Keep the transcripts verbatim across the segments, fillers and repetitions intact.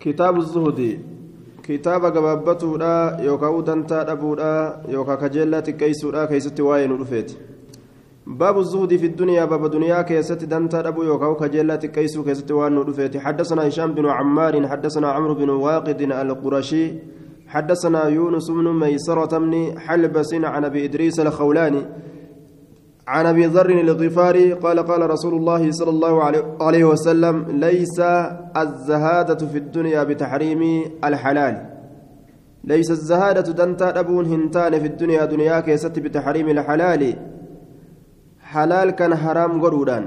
كتاب الزهد كتاب غبابتودا يوكاو دنتا دبودا يوكا كجلا تكيسودا كيست واين رفيت باب الزهد في الدنيا باب دنيا كيست دنتا دبو يوكاو كجلا تكيسو كيست وان رفيت حدثنا هشام بن عمار حدثنا عمرو بن واقد القرشي حدثنا يونس بن ميسرة بن حلبس عن ابي ادريس الخولاني عن ابي ذر الغفاري قال قال رسول الله صلى الله عليه وسلم ليس الزهادة في الدنيا بتحريم الحلال ليس الزهادة دنتا أبون هنتان في الدنيا دنيا كيست بتحريم الحلال حلال كان حرام قرودان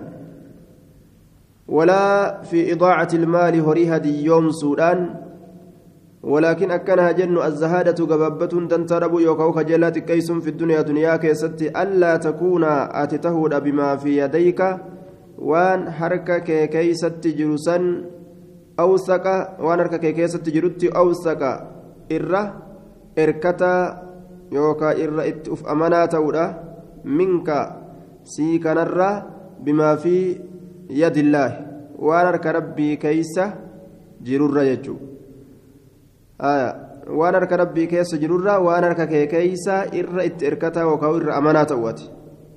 ولا في إضاعة المال هريها دي يوم سودان ولكن أكنها جن الزهادة قبابة تنترب يوكوك جلات كيس في الدنيا دنيا كيست ألا تكون أتتهود بما في يديك وان حركك كيست جرسا أوسك وان حركك كيست جرت أوسك إرة إركتا يوكا إرة إتف أمانات منك سيك نرى بما في يد الله وان حرك ربي كيس جرر يجو آية waan harka rabbii keessa jirurraa waan harka kee keeysa irra itti erkataa yookaan irra amanaa ta'uuti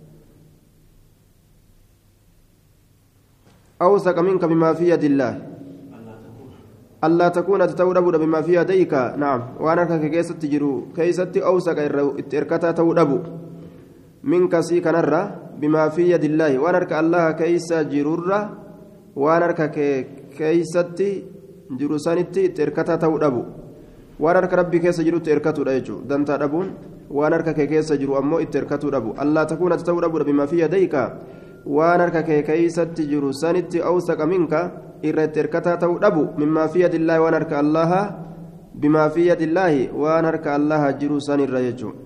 awsaqa minka bimaa fi yadillah allaa takuuna ta'uu dhabuudha bimaa fi yadayka naam waan harka kee keessatti jiru keeysatti awsaqa irra itti erkataa ta'uu dhabu minka sii kanarra bimaa fi yadillaahi waan harka allaha keeysa jirurra waan harka kee keeysatti jiru sanitti itti erkataa ta'uu dhabu waan harka rabbii keessa jirutti erkatuudha jechuudha dantaa dhabuun waan harka kee keessa jiru ammoo itti erkatuu dhabu allaa takuuna ta'uu dhabuudha bimaa fi yadayka waan harka kee keessatti jiru sanitti awsaqa minka irra itti erkataa ta'uu dhabu mimmaa fi yadillaahi waan harka allaha bimaa fi yadillaahi waan harka allaha jiru sanirra jechuudha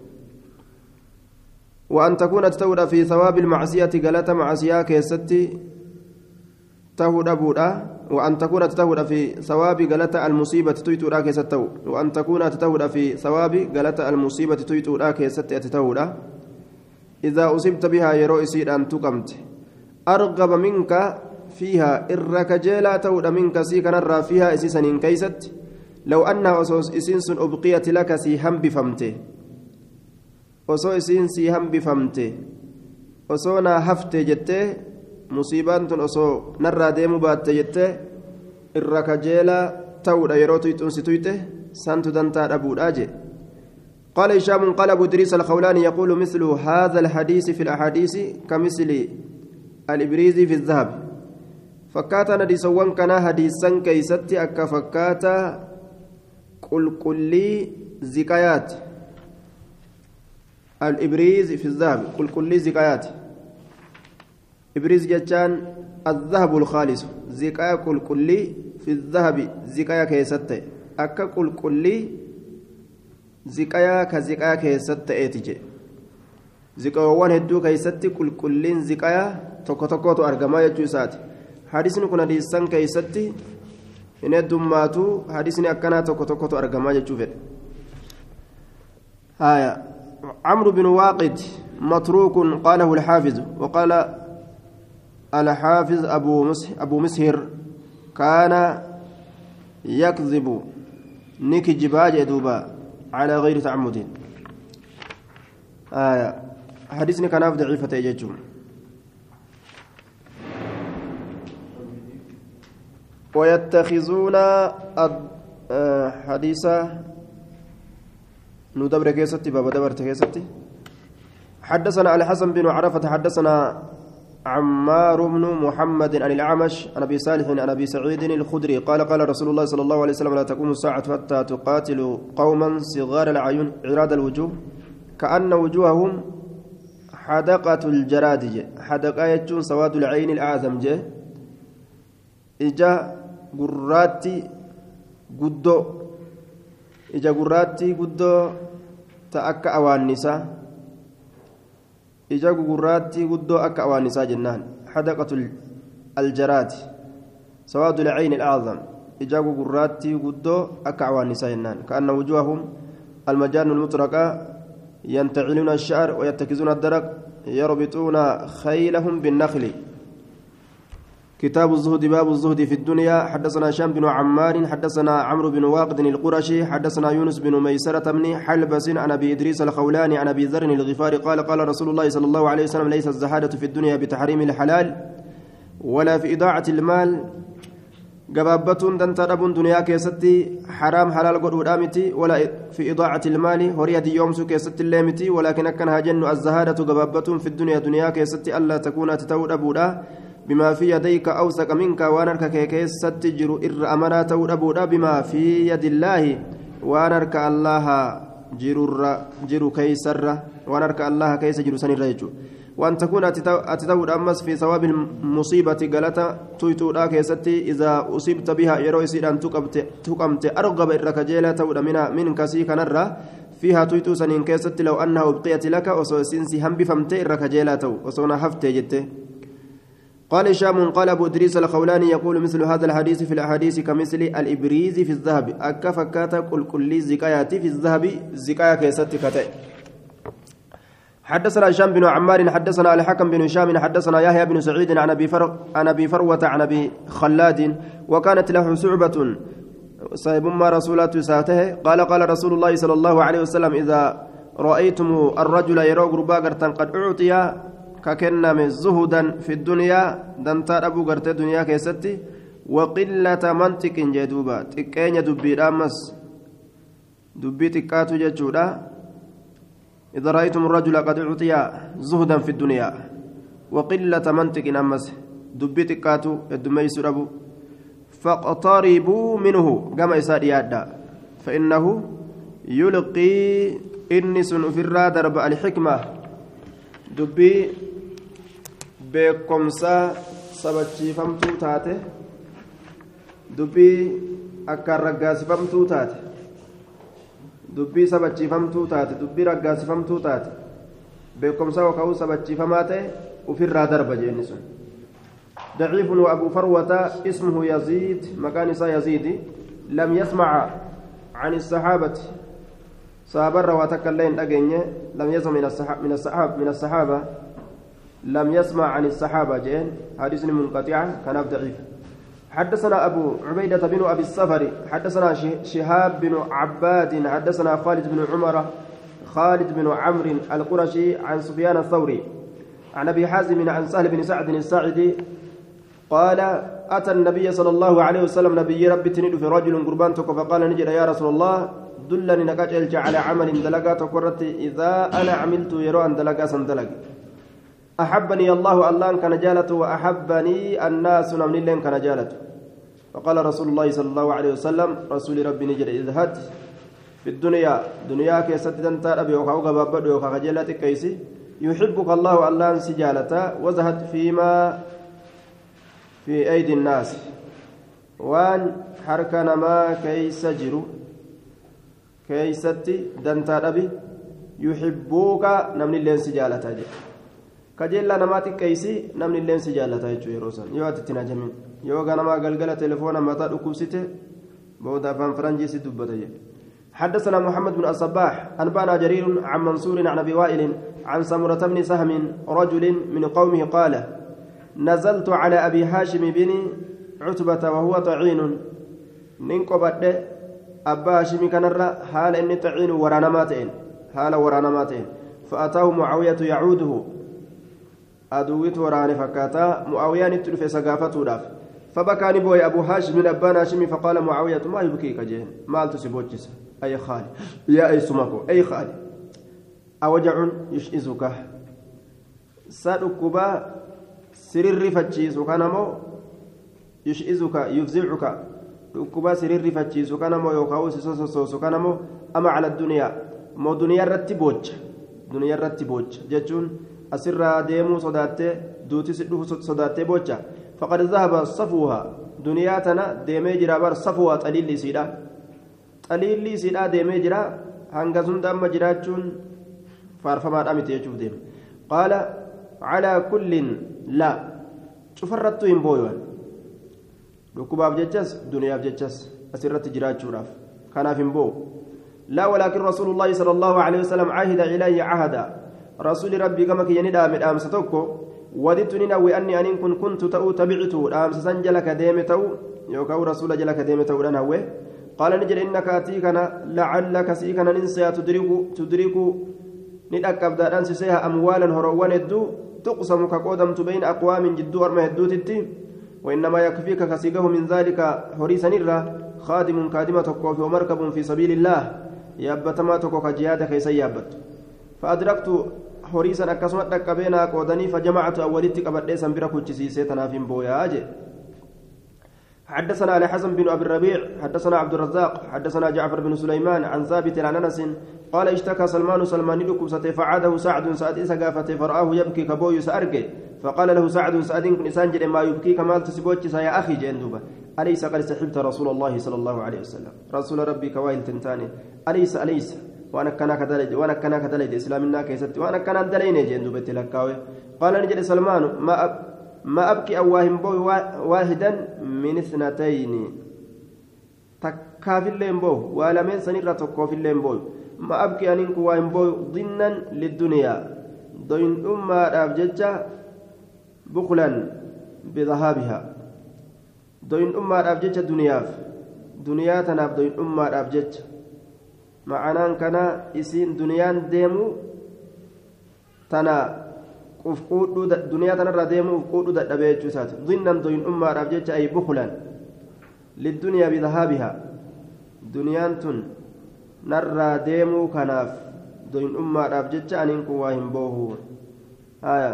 وأن تكون تتودى في ثواب المعصية قالت معصية كيستي تهود أبودا وأن تكون تتهود في ثواب قالت المصيبة تيتو راك ستو وأن تكون تتهود في ثواب قالت المصيبة تيتو راك ستي تتهودا إذا أصبت بها يرو يصير أن تقمت أرغب منك فيها إرك جيلا تود منك سيكن الرا فيها إسيسا كيست لو أن أسوس إسينس أبقيت لك سي هم بفمته osoo isiin sii hambifamte osoo naa hafte jettee musiibaan tun osoo narraa deemuu baatte jettee irra kajeelaa ta'uudha yeroo tuyxuun si tuyxe santu dantaa dhabuudhaa je قال هشام قال أبو إدريس الخولاني يقول مثل هذا الحديث في الأحاديث كمثل الإبريز في الذهب فكاتا نديسوان كان حديثا كيستي أكا فكاتا قل قلي زكايات الإبريز في الذهب كل كل زكايات إبريز جتان الذهب الخالص زكايا كل كل في الذهب زكايا كيست أكا كل كل زكايا كزكايا كيست إتجي زكايا وان هدو كيست كل كل زكايا توكو توكو تو أرجما يجوسات حديثنا كنا ديسان كيست إن الدماتو حديثنا أكنا توكو توكو تو أرجما يجوفت هايا عمرو بن واقد متروك قاله الحافظ وقال الحافظ أبو مسهر, أبو مسهر كان يكذب نك جباج دوبا على غير تعمد آية حديثني كان ضعيفة يجوم ويتخذون حديثا ندبر كيستي بابا دبرت كيستي حدثنا علي حسن بن عرفة حدثنا عمار بن محمد عن الأعمش عن أبي صالح عن أبي سعيد الخدري قال قال رسول الله صلى الله عليه وسلم لا تقوم الساعة حتى تقاتل قوما صغار العيون عراد الوجوه كأن وجوههم حدقة الجراد حدقة يجون سواد العين الأعظم جه إجا قراتي قدو ija gurraattii guddoo ta akka awaannisaa ija gurraattii guddoo akka awaannisaa jennaan hadaqatul aljaraati sawaadul cayni alacdam ija gurraattii guddoo akka awaannisaa jennaan kaanna wujuhahum almajaanu almutraqa yantaciluuna alsha'ar ويتكزون الدرق يربطون خيلهم بالنخل كتاب الزهد باب الزهد في الدنيا حدثنا هشام بن عمار حدثنا عمرو بن واقد القرشي حدثنا يونس بن ميسرة بن حلبس عن ابي ادريس الخولاني عن ابي ذر الغفاري قال قال رسول الله صلى الله عليه وسلم ليس الزهادة في الدنيا بتحريم الحلال ولا في إضاعة المال جبابتون دنتربون دنيا كيستي حرام حلال قد ودامتي ولا في إضاعة المال هوريا دي يوم سو كيستي الليمتي ولكن كانها جن الزهادة جبابتون في الدنيا دنيا كيستي ألا تكون تتود أبودا بما في يديك أوسك منك وانرك كيستي جرو إر أمنا تود أبودا بما في يد الله وانرك الله جرو جرو كيسر وانرك الله كيس جرو سني رجو وأن تكون أتتود أمس في ثواب المصيبة قالتا تويتو راك يستي إذا أصيبت بها يرويسي أن تقمت أرغب الركجيلة تود منها من كسي كنرة فيها تويتو سنين كيستي لو أنها أبقيت لك وسوسنسي هم بفمت الركجيلة وصونا حفت جته قال هشام قال أبو إدريس الخولاني يقول مثل هذا الحديث في الأحاديث كمثل الإبريز في الذهب أكفكات كل كل زكايات في الذهب زكايا كيستي كتئ حدثنا هشام بن عمار حدثنا الحكم بن هشام حدثنا يحيى بن سعيد عن ابي فر عن ابي فروه عن ابي خلاد وكانت له شعبة صاحب ما رسولات ساته قال قال رسول الله صلى الله عليه وسلم اذا رايتم الرجل يرى غربا غرتن قد اعطي ككنم زهدا في الدنيا دنتا ابو غرت الدنيا كيستي وقله منطق جدوبا تكين دبي دامس دبي تكاتو جچودا إذا رأيتم الرجل قد أعطي زهدا في الدنيا وقلة منطق أمس دبيت كاتو الدمي سربو فاقتربوا منه كما يسار يادا فإنه يلقي إنس في الرادرب الحكمة دبي بكمسا سبتشي فمتو تاته دبي أكرقاس فمتو تاته dubbii sabachiifamtuu taate dubbii raggaasifamtuu taate beekumsa waka'uu sabachiifamaa ta'e ufirraa darba jeenni sun ضعيف وأبو فروة اسمه يزيد مكان يزيد لم يسمع عن الصحابة صحابة رواتك اللين أجنة لم يسمع من الصحابة من الصحابة من الصحابة لم يسمع عن الصحابة جين حديث منقطع كان ضعيف حدثنا أبو عبيدة بن أبي الصفر حدثنا شهاب بن عباد حدثنا خالد بن عمر خالد بن عمرو القرشي عن سفيان الثوري عن أبي حازم عن سهل بن سعد الساعدي قال أتى النبي صلى الله عليه وسلم نبي ربي تنيد في رجل قربانتك فقال نجد يا رسول الله دلني نكاج على عمل دلقات قرتي إذا أنا عملت يرى أن دلقا سندلق أحبني الله الله كان جالته وأحبني الناس من اللين كان جالته فقال رسول الله صلى الله عليه وسلم رسول ربي نجد اذهب في الدنيا دنيا كيست دنتار أبي وخاوك بابد وخاك جالتك كيسي يحبك الله الله سجالته وزهد فيما في أيدي الناس وان حركنا ما كيس جرو كيستي دنتار أبي يحبوك نمن اللين سجالته جي kajeellaa namaatti qeeysi namni illee si jaallata jechuudha yeroo san yoo ati ittiin ajamin yoo ganamaa galgala telefoona mataa dhukkubsite booda afaan faranjii si dubbata jedhe حدثنا محمد بن الصباح أنبأنا جرير عن منصور عن أبي وائل عن سمرة بن سهم رجل من قومه قال نزلت على أبي هاشم بن عتبة وهو طعين ننقبت أبا هاشم كان حال إني طعين ورانا ماتين حال ورانا ماتين فأتاه معاوية يعوده أدويت وراني فكاتا معاوية نتلف سقافته داف فبكاني بوي أبو هاشم من أبان هاشم فقال معاوية ما يبكيك جين ما تسيبوجس أي خالي يا أي سمكو أي خالي أوجع يشئزك سأدكبا سرر فتشيس وكانمو يشئزك يفزعك دكبا سرر فتشيس وكانمو يوكاوس سوسوس وكانمو أما على الدنيا مو دنيا رتبوج دنيا رتبوج جتون asirraa deemuu sodaattee duuti si dhufu sodaattee bocha faqad zahaba safuuha duniyaa tana deemee jira bar safuuha xaliilli isiidha xaliilli isiidha deemee jira hanga sunda amma jiraachuun faarfamaadha miti jechuuf deeme qaala calaa kullin laa cufarrattu hin booyoan dhukkubaaf jechas duniyaaf jechas asirratti jiraachuudhaaf kanaaf hin boo laa walaakin rasuulu llaahi sala allaahu aleyhi wasalam caahida ilayya cahada رسول ربي كما كي يندى من أمس توكو وددت ننوي أني أن كن كنت تأو تبعت أمس سنجلك ديمتو يوكاو رسول جلك ديمتو لنهوي قال نجل إنك أتيكنا لعلك سيكنا ننسى تدرك تدرك ندأكب داران سيها أموالا هروان الدو تقسم كقودمت بين أقوام جدو أرمى الدو تتي وإنما يكفيك كسيقه من ذلك هريسا نرى خادم كادمة تقوف ومركب في سبيل الله يابتما تقوك جيادة كيسي يابت فأدركت هريسا أكسمت لك بين قودني فجمعت أولدتك بديسا بركو تسيسيتنا في مبوياجي حدثنا علي حسن بن ابي الربيع حدثنا عبد الرزاق حدثنا جعفر بن سليمان عن ثابت عن انس قال اشتكى سلمان سلمان لكبسته فعاده سعد سعد سقافته فرآه يبكي كبوي سأرجع فقال له سعد سعد كن انسان جد ما يبكي كمال تسبوتش يا اخي جندوبه اليس قد سحبت رسول الله صلى الله عليه وسلم رسول ربي كوايل تنتاني اليس اليس وانا كنا كدلج وانا كنا كدلج اسلامنا كيست وانا كنا دلين جندوبه تلكاوي قال نجد سلمان ما أب ما أبكي أواهم بوي واحدا من اثنتين تكافي اللين بوي ولا من سنيرة تكافي اللين بوي ما أبكي أنك واهم بوي ضنا للدنيا دوين أمة أبججة بخلا بذهابها دوين أمة أبججة دنيا دنيا تناب دوين أمة أبججة معناه كان إسين دنيان ديمو تنا ufquudhu duniyaa tanarraa deemuu ufquudhu dadhabee jechuu isaati zinnan doyin ummaadhaaf jecha ay bukulan lidduniyaa bidahaabihaa duniyaan tun narraa deemuu kanaaf doyin ummaadhaaf jecha aniin kun waa hin boohu haya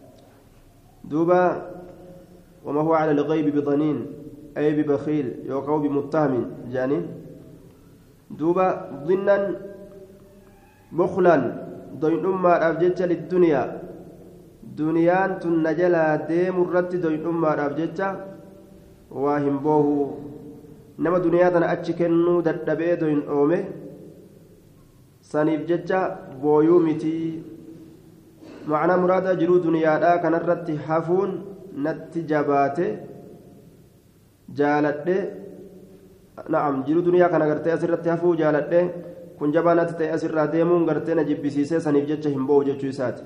duuba wama huwa cala alghaybi bidaniin ay bibakhiil yookaan bimutahamin jaaniin duuba zinnan bukulan doyin ummaadhaaf jecha lidduniyaa duniyaan tun na jalaa deemu irratti doyidhummaadhaaf jecha waa hin boohu nama duniyaa tana achi kennuu dadhabee doyin dhoome saniif jecha booyuu mitii macnaa muraada jiruu duniyaadhaa kanarratti hafuun natti jabaate jaaladhe na'am jiruu duniyaa kana gartee asirratti hafuu jaaladhe kun jabaa natti ta'e asirraa deemuun gartee na jibbisiisee saniif jecha hin boohu jechuu isaati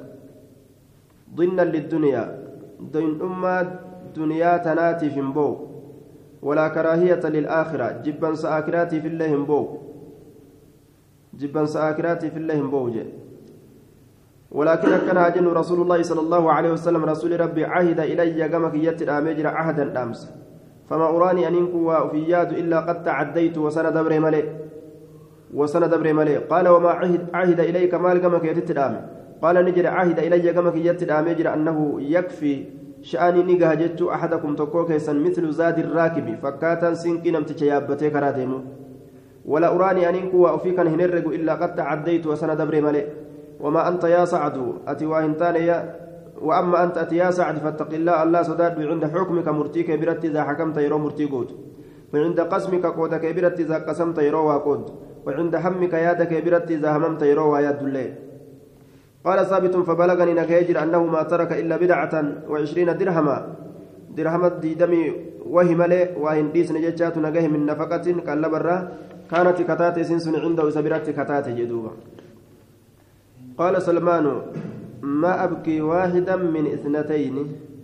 ضنا للدنيا دين أمة دنيا تناتي في مبو ولا كراهية للآخرة جبا سآكراتي في الله مبو جبا سآكراتي في الله مبو ولكن كان أجن رسول الله صلى الله عليه وسلم رسول ربي عهد إلي قمك يتر أمجر عهدا أمس فما أراني أن ينكوا في ياد إلا قد تعديت وسنة دبر ملئ وسنة دبر ملئ قال وما عهد, عهد إليك مال قمك يتر أمي قال نجر عهد إلي قمك يتر أمجر أنه يكفي شأني نجاه جدت أحدكم تقوك يسن مثل زاد الراكب فكاتا سنكي نمتك يابتي كراتيمو ولا أراني أن ينكوا وفيك هنرق إلا قد تعديت وسنة دبر ملئ وما أنت يا سعد أتي واهنتان يا وأما أنت أتي يا سعد فاتق الله الله سداد عند حكمك مرتيك برت إذا حكمت يرو مرتيقود وعند قسمك قودك برت إذا قسمت يرو واقود وعند همك يادك برت إذا هممت يرو وياد الليل قال ثابت فبلغني نكيجر أنه ما ترك إلا بدعة وعشرين درهما درهما ديدمي وهم لي وإن ديس نجتات نجاه من نفقة كالبرة كانت كتات سنسن عنده سبرت كتات جدوبا قال سلمان ما أبكي واحدا من اثنتين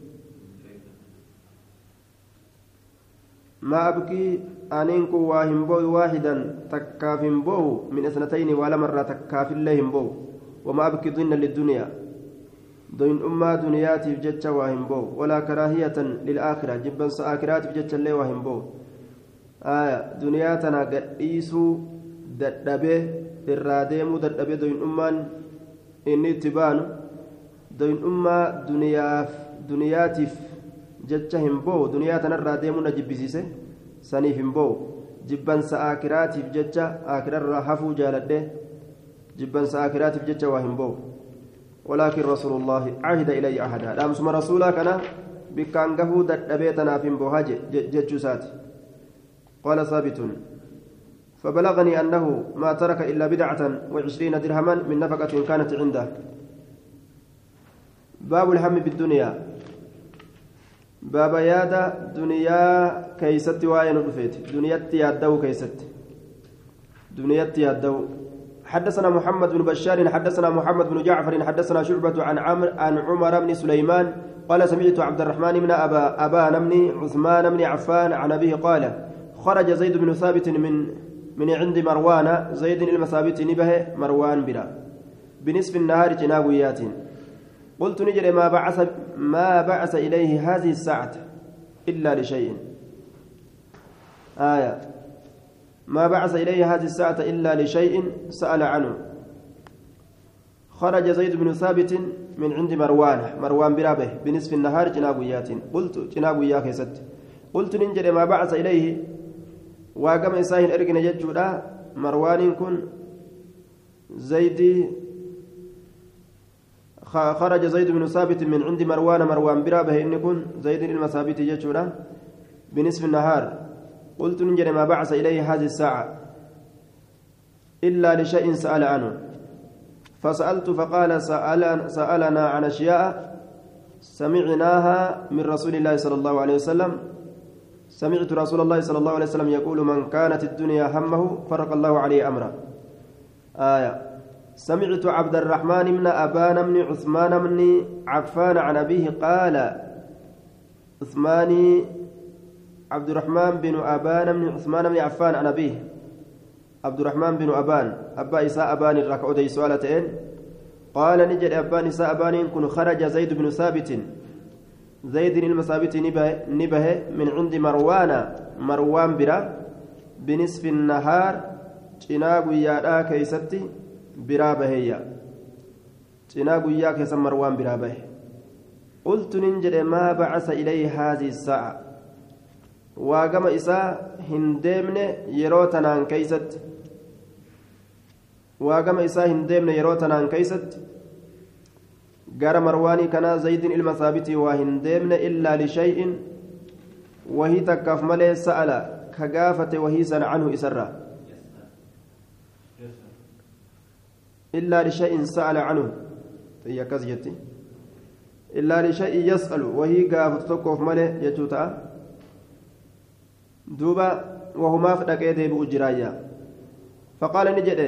ما أبكي أنينكو واهم بو واحدا تكافم بو من اثنتين ولا مرة تكاف اللهم بو وما أبكي ضنا للدنيا ضين أمة دنياتي بجتش واهم بو ولا كراهية للآخرة جبا سآكرات بجتش اللي واهم بو آية دنياتنا قديسو ددبه الراديمو ددبه ضين أمان إني تبانو ضين أمة دنياف دنياتيف جتشهم بو دنياتنا الراديمو نجبسيسه سنيفهم بو جبا سآكراتي بجتش آكرا رحفو جالده جبا سآكرات بجج واهم بو ولكن رسول الله عهد إلي أحدا لا مسمى رسولا كان بكان قهود أبيتنا في بوهاج ججسات قال ثابت فبلغني أنه ما ترك إلا بدعة وعشرين درهما من نفقة كانت عنده باب الهم بالدنيا باب يادا دنيا كيست وين رفيت دنيتي يادو كيست دنيتي يادو حدثنا محمد بن بشار حدثنا محمد بن جعفر حدثنا شعبة عن عمرو عن عمر بن سليمان قال سمعت عبد الرحمن بن أبا أبان بن عثمان بن عفان عن أبيه قال خرج زيد بن ثابت من من عند مروان زيد المثابت نبه مروان بلا بنصف النهار جنابيات قلت نجري ما بعث ما بعث إليه هذه الساعة إلا لشيء آية ما بعث إليه هذه الساعة إلا لشيء سأل عنه خرج زيد بن ثابت من عند مروان مروان برابه بنصف النهار جنابيات قلت جنابيات كيست قلت ننجر ما بعث إليه وقام إساهن إرقن ججودا مروان كن زيد خرج زيد بن ثابت من عند مروان مروان برابه إن كن زيد المثابت ججودا بنصف النهار قلت ننجر ما بعث إليه هذه الساعة إلا لشيء سأل عنه فسألت فقال سأل سألنا عن أشياء سمعناها من رسول الله صلى الله عليه وسلم سمعت رسول الله صلى الله عليه وسلم يقول من كانت الدنيا همه فرق الله عليه أمره آية سمعت عبد الرحمن بن أبان بن عثمان بن عفان عن أبيه قال عثماني عبد الرحمن بن أبان بن عثمان بن عفان عن أبيه عبد الرحمن بن أبان أبا إساء أبان الركعتين سؤالتين قال نجد أبان إساء أبان كن خرج زيد بن ثابت زيد المثابت نبه, نبه من عند مروان مروان برا بنصف النهار جناب يا كيستي برا بهيا جناب يا كيس مروان برا به قلت ننجد ما بعث إليه هذه الساعة وقام إساء هندمن يروتنا كيست وقام إساء هندمن يروتنا كيست قال مرواني كان زيد المثابت وهندمن إلا لشيء وهي تكف ملي سأل كقافة وهي سن عنه إسرا إلا لشيء سأل عنه هي كزيتي إلا لشيء يسأل وهي قافة تكف ملي يجوتا دوبا وهما فدقيته بأجرايا فقال نجد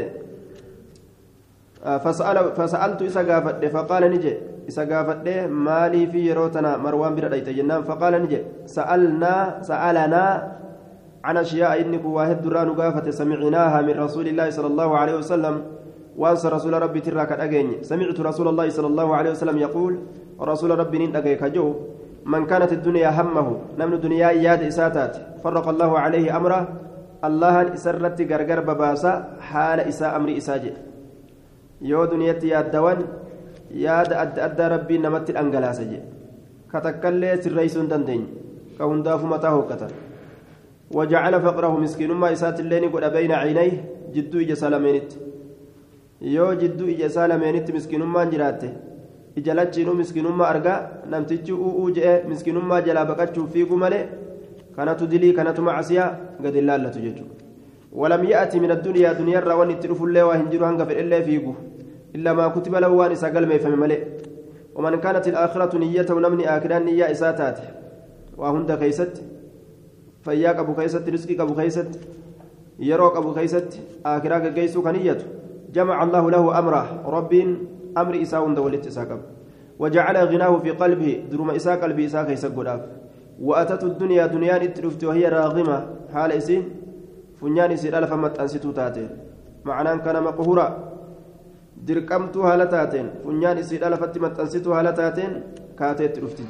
فسأل فسألت إسا قافت فقال نجد إسا قافت مالي في يروتنا مروان بردأيت جنان فقال نجد سألنا سألنا عن أشياء إنك واحد دران قافت سمعناها من رسول الله صلى الله عليه وسلم وأنصى رسول ربي تراك الأجين سمعت رسول الله صلى الله عليه وسلم يقول رسول ربي نندقيك جو من كانت الدنيا همه نمن الدنيا ياد إساتات فرق الله عليه أمره الله إسرت غرغر بباسا حال إساء أمر إساجي يو دنيتي ياد دوان ياد أد أدى ربي نمت الأنجلاسجي كتكلي سريس دندين كهنداف متاه كتر وجعل فقره مسكين ما إسات اللين قد بين عينيه جدو إجا سالمينت يو جدو إجا سالمينت مسكين ما جراته ijalachinuu miskiinummaa argaa namtichi u'uu je'e miskiinummaa jalaa baqachuuf fiigu malee kanatu dilii kanatu macasiyaa gad hin laallatu jechuudha walam ya'ati min addunyaa dunyaarraa waan itti dhufullee waa hin jiru hanga fedhellee fiigu illaa maa kutiba lahu waan isaa galmeeffame malee waman kaanat ilaakhiratu niyyatahu namni aakiraan niyyaa isaa taate waa hunda keeysatti fayyaa qabu keeysatti riskii qabu keeysatti yeroo qabu keeysatti aakiraa geggeessuu kan niyyatu jamaca allahu lahu amra rabbiin أمر إساء ولت إساء وجعل غناه في قلبه درم إساء قلبي إساء كيسق وأتت الدنيا دنيا اترفت وهي راغمة حال إسين فنيان إسير ألف مت أنستو تاتين معناه كان مقهورا دركمت هالتاتين فنيان إسير ألف مت أنستو هالتاتين كاتت رفتج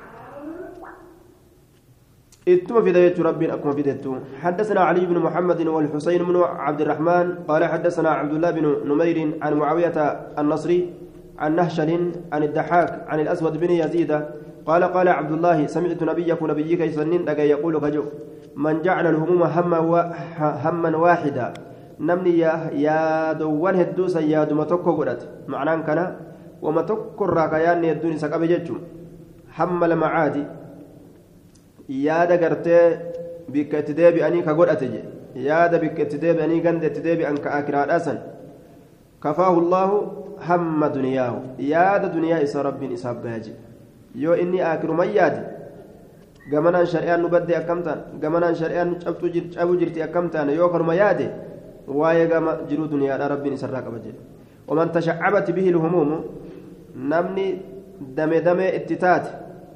اتم في ذات ربي أكم في ذاته حدثنا علي بن محمد والحسين بن عبد الرحمن قال حدثنا عبد الله بن نمير عن معاوية النصري عن نهشل عن الضحاك عن الأسود بن يزيد قال قال عبد الله سمعت نبيك نبيك يسنن يقول كجو من جعل الهموم هما هما واحدا نمني يا يا دوان هدوسا يا دمتوكو قدت معناه كان ومتوكو الراكيان يدوني سكابي جتشم حمل معادي yaada gartee bikka itti deebi'anii ka godhate je yaada bikka itti deebi'anii ganda itti deebi'an ka akiraadhaasan kafaahu llaahu hamma duniyaahu yaada duniyaa isa rabbiin isaaf baaje yoo inni akiruman yaade gamanaan shari'aan nu badde akkam taana gamanaan shari'aan cabuu jirti akkam taana yoo karuma yaade waa'ee gama jiruu duniyaadha rabbiin isarraa qaba jedhe waman tashaccabat bihi lhumuumu namni dame damee itti taate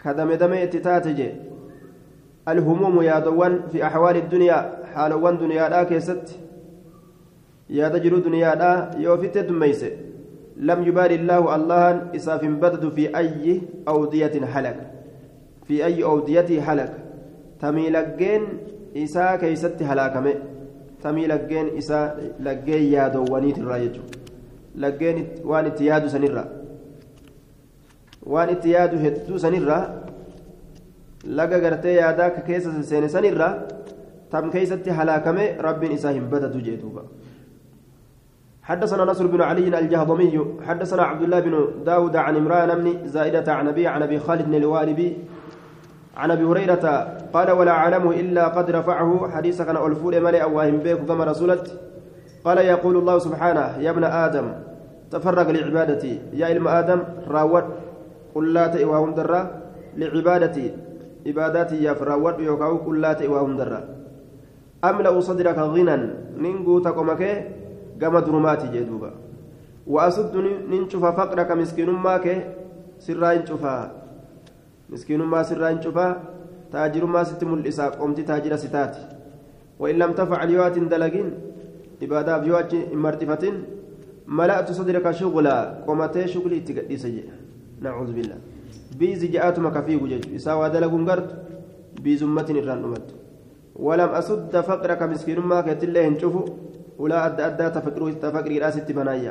كدم دم اتتاتج الهموم يا دوان في أحوال الدنيا حالوان دنيا لا كيست يا دجل دنيا لا يوفت دميس لم يبالي الله الله إساف بدد في أي أودية حلق في أي أودية حلق تميلجين إسا كيست هلاكمه تميلجين إسا لجين يا دوانيت الرايج لجين وان اتياد سنرا وان اتياد هدو سنرا لقى قرتي ياداك كيس سين سنرا تم كيست هلاكمه رب إساهم بدد جيتوبا حدثنا نصر بن علي الجهضمي حدثنا عبد الله بن داود عن عمران بن زائدة عن أبي عن أبي خالد بن الوالبي عن أبي هريرة قال ولا أعلمه إلا قد رفعه حديث كان ألفول ملئ أواهم بيك كما رسولت قال يقول الله سبحانه يا ابن آدم تفرق لعبادتي يا علم آدم راود قل لا تئواهم درا لعبادتي عباداتي يا فراود يوكاو قل لا تئواهم درا أملأ صدرك غنى ننقو تقومك كما درماتي جدوبا وأسد ننشف فقرك مسكين ماك سرا ينشفا مسكين ما سرا ينشفا تاجر ما ستم الإساق قمت تاجر ستات وإن لم تفعل يوات دلقين إبادة بيوات مرتفة ملأت صدرك شغلا قمت شغلي تقديس نعوذ بالله بيزي جاءت مكفي وجج إساوى دلقون قرد بيزمة الران أمت ولم أسد فقرك مسكين ماك تليه نشوفه ولا أدى أدى تفكروا تفكري راس التبنايا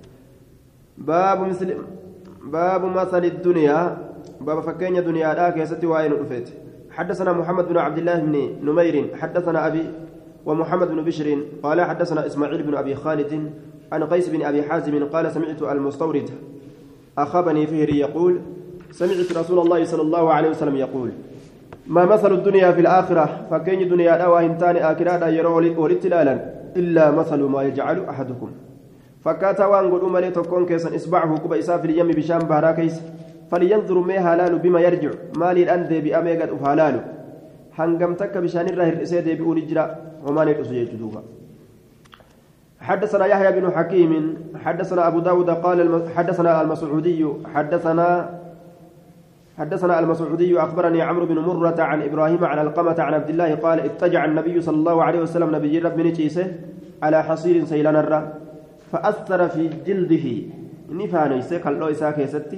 باب مثل باب مثل الدنيا باب فكين الدنيا لا كيست وين رفيت حدثنا محمد بن عبد الله بن نمير حدثنا أبي ومحمد بن بشر قال حدثنا إسماعيل بن أبي خالد عن قيس بن أبي حازم قال سمعت المستورد أخبني فهري يقول سمعت رسول الله صلى الله عليه وسلم يقول ما مثل الدنيا في الآخرة فكين الدنيا لا وهمتان آكرادا يروا ولتلالا إلا مثل ما يجعل أحدكم فكاتا وانقل أمالي تكون كيسا إصبعه كبا إساف اليم بشام بهرا كيس فلينظر ما هلال بما يرجع مالي الأندي بأميقات أفهلال هنقم تك بشان الرهر إسيدي بأول إجراء وما نرأسوا يجدوها حدثنا يحيى بن حكيم حدثنا أبو داود قال حدثنا المسعودي حدثنا حدثنا المسعودي أخبرني عمرو بن مرة عن إبراهيم عن القمة عن عبد الله قال اتجع النبي صلى الله عليه وسلم نبي رب من تيسه على حصير سيلان الرّ فأثر في جلده نفانيسه قال له إساك يستي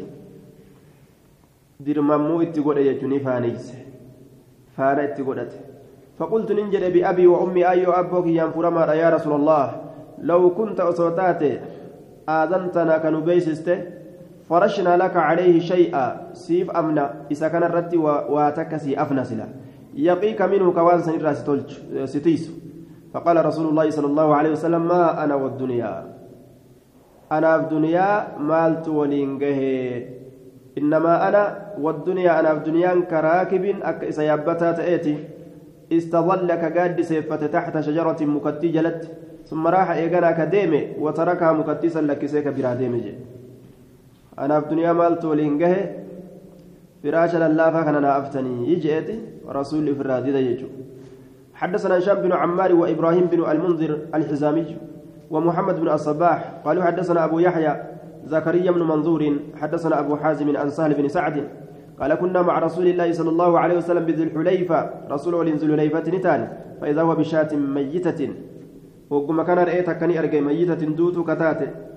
درممو اتقود يجو نفانيسه فانا اتقودت فقلت ننجل بأبي وأمي أي أبوك ينفرما يا رسول الله لو كنت أصوتات آذنتنا كنبيسسته فرشنا لك عليه شيئا سيف أمنا إذا كان الرد واتكسي أفنى سلا يقيك منه كوان سنرى ستيس فقال رسول الله صلى الله عليه وسلم ما أنا والدنيا أنا في الدنيا مالت ولينجه إنما أنا والدنيا أنا في الدنيا كراكب سيابتا تأتي استظلك قاد سيفة تحت شجرة مكتي جلت ثم راح إيقنا كديمي وتركها مكتسا لك سيك برا ديمي أنا في الدنيا مالت ولينجه فراش لله كان أنا أفتني يجئتي رسول في الراديد يجو حدثنا هشام بن عمار وإبراهيم بن المنذر الحزامي ومحمد بن الصباح قالوا حدثنا أبو يحيى زكريا بن منظور حدثنا أبو حازم عن سهل بن سعد قال كنا مع رسول الله صلى الله عليه وسلم بذي الحليفة رسول ذي الحليفة نتان فإذا هو بشاة ميتة وقم كان رأيتها كني أرجع ميتة دوت كتات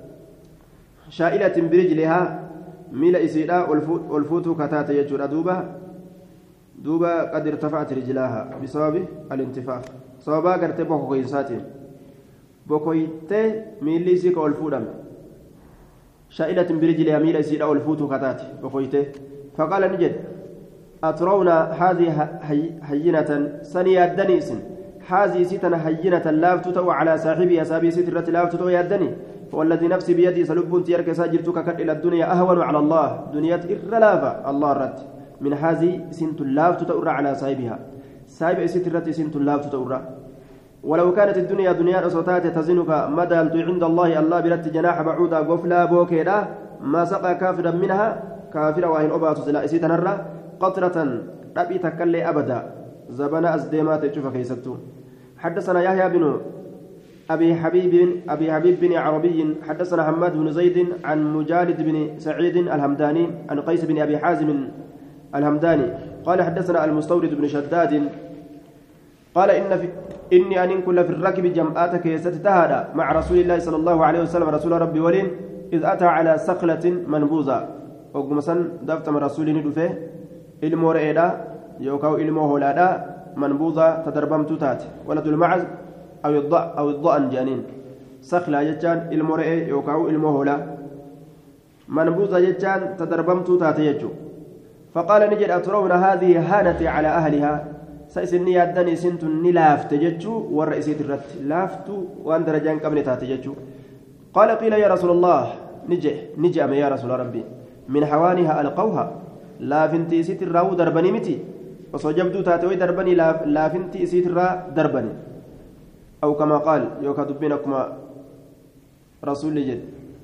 شائلة برجلها ميل إسيلا والفوت كتات يجر دوبة دوبة قد ارتفعت رجلها بسبب الانتفاخ سببا قرت بوكو كيساتين بوكويت ميل إسيك والفودم شائلة برجلها ميل إسيلا والفوت كتات بوكويت فقال نجد أترون هذه هينة سنيا الدنيس هذه ستنا هينة لافتت على صاحبها سابي سترة لافتت يا الدني والذي نفسي بيدي سلب تيرك ساجرتك إلى الدنيا أهون على الله دنيا إرلافة الله رد من هذه سنت لافتت على صاحبها صاحب سترة سنت لافتت ولو كانت الدنيا دنيا صوتات تزنك مدى عند الله الله برت جناح بعودا قفلا بوكيدا ما سقى كافرا منها كافرا وإن أبات سلا إسيتنرا قطرة ربي تكلي أبدا زبنا أزديمات تشوف كيستو حدثنا يحيى بن أبي حبيب أبي حبيب بن عربي حدثنا حماد بن زيد عن مجالد بن سعيد الهمداني عن قيس بن أبي حازم الهمداني قال حدثنا المستورد بن شداد قال إن في إني أن كل في الركب جمعاتك يستتهادى مع رسول الله صلى الله عليه وسلم رسول ربي ولين إذ أتى على سقلة منبوذة وقمصا دفت من رسول ندفه إلمو رئيدا يوكاو إلمو هولادا منبوذة تدربمت تات ولد المعز أو الضأ أو الضأن جانين سقلة جتان إلمو رئي يوكاو إلمو هولا منبوذة جتان تدربمت تات يجو فقال نجد أترون هذه هانت على أهلها سيسني يدني سنت نلافت جتشو والرئيسية الرت لافت وأن درجان قبل تاتجتشو قال قيل يا رسول الله نجي نجي أم يا رسول ربي من حوانها ألقوها لا فنتي سيت الراو دربني متي وصجبدو تاتوي دربني لا, لا فنتي سيت الرا دربني أو كما قال يوكا دبينكما رسول جد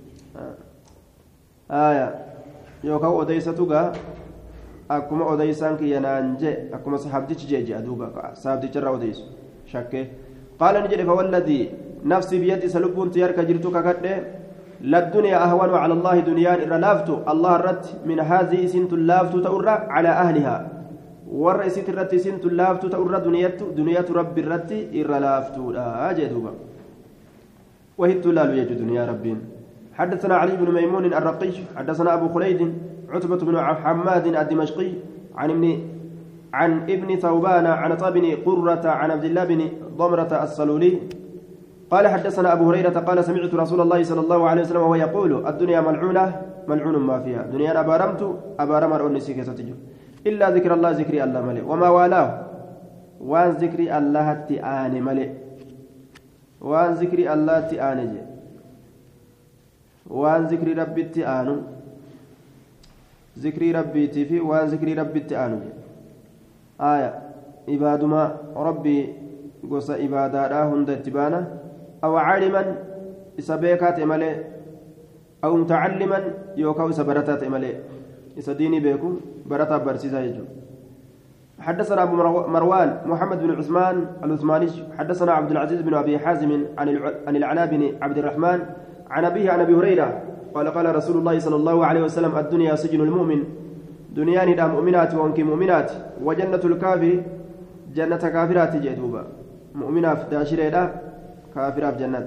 آية يوكا أديستوغا akkuma odeysaan kiyya naan jee akkuma sahabdichi jee jee aduuba sahabdicharraa odeysu shakkee qaala ni jedhe fawalladii nafsi biyadi isa lubbuun tiyarka jirtu kakadhe laddunyaa ahwanu cala allaahi duniyaan irra laaftu allah irratti min haadii isintu laaftu ta'urra calaa ahlihaa warra isit irratti isintu laaftu ta'urra duniyatu rabbi irratti irra laaftuudha jee duuba wahittu laalu jechu duniyaa rabbiin حدثنا علي بن ميمون الرقي حدثنا أبو خليد عتبة بن حماد الدمشقي عن ابن عن ابن ثوبان عن طابن قرة عن عبد الله بن ضمرة السلولي قال حدثنا أبو هريرة قال سمعت رسول الله صلى الله عليه وسلم وهو يقول الدنيا ملعونة ملعون ما فيها دنيا أبارمت أبارم الأنسي كستجو إلا ذكر الله ذكري الله ملئ وما والاه وان ذكري الله تآن ملئ وان ذكري الله تآن جي وان ذكري ربي تآن ذكري ربي تفي وان ذكري ربي تآن آية عبادما ربي قص عبادات هند تبانا أو عالما إسبيكات ملئ أو متعلما يوكاو سبرتات ملئ إسديني بيكو برتا برسيزا يجو حدثنا أبو مروان محمد بن عثمان العثماني حدثنا عبد العزيز بن أبي حازم عن العلاء بن عبد الرحمن عن أبيه عن أبي هريرة قال قال رسول الله صلى الله عليه وسلم الدنيا سجن المؤمن دنيا ندى مؤمنات وانك مؤمنات وجنة الكافر جنة كافرات جدوبا مؤمنة في داشرة كافرة في جنة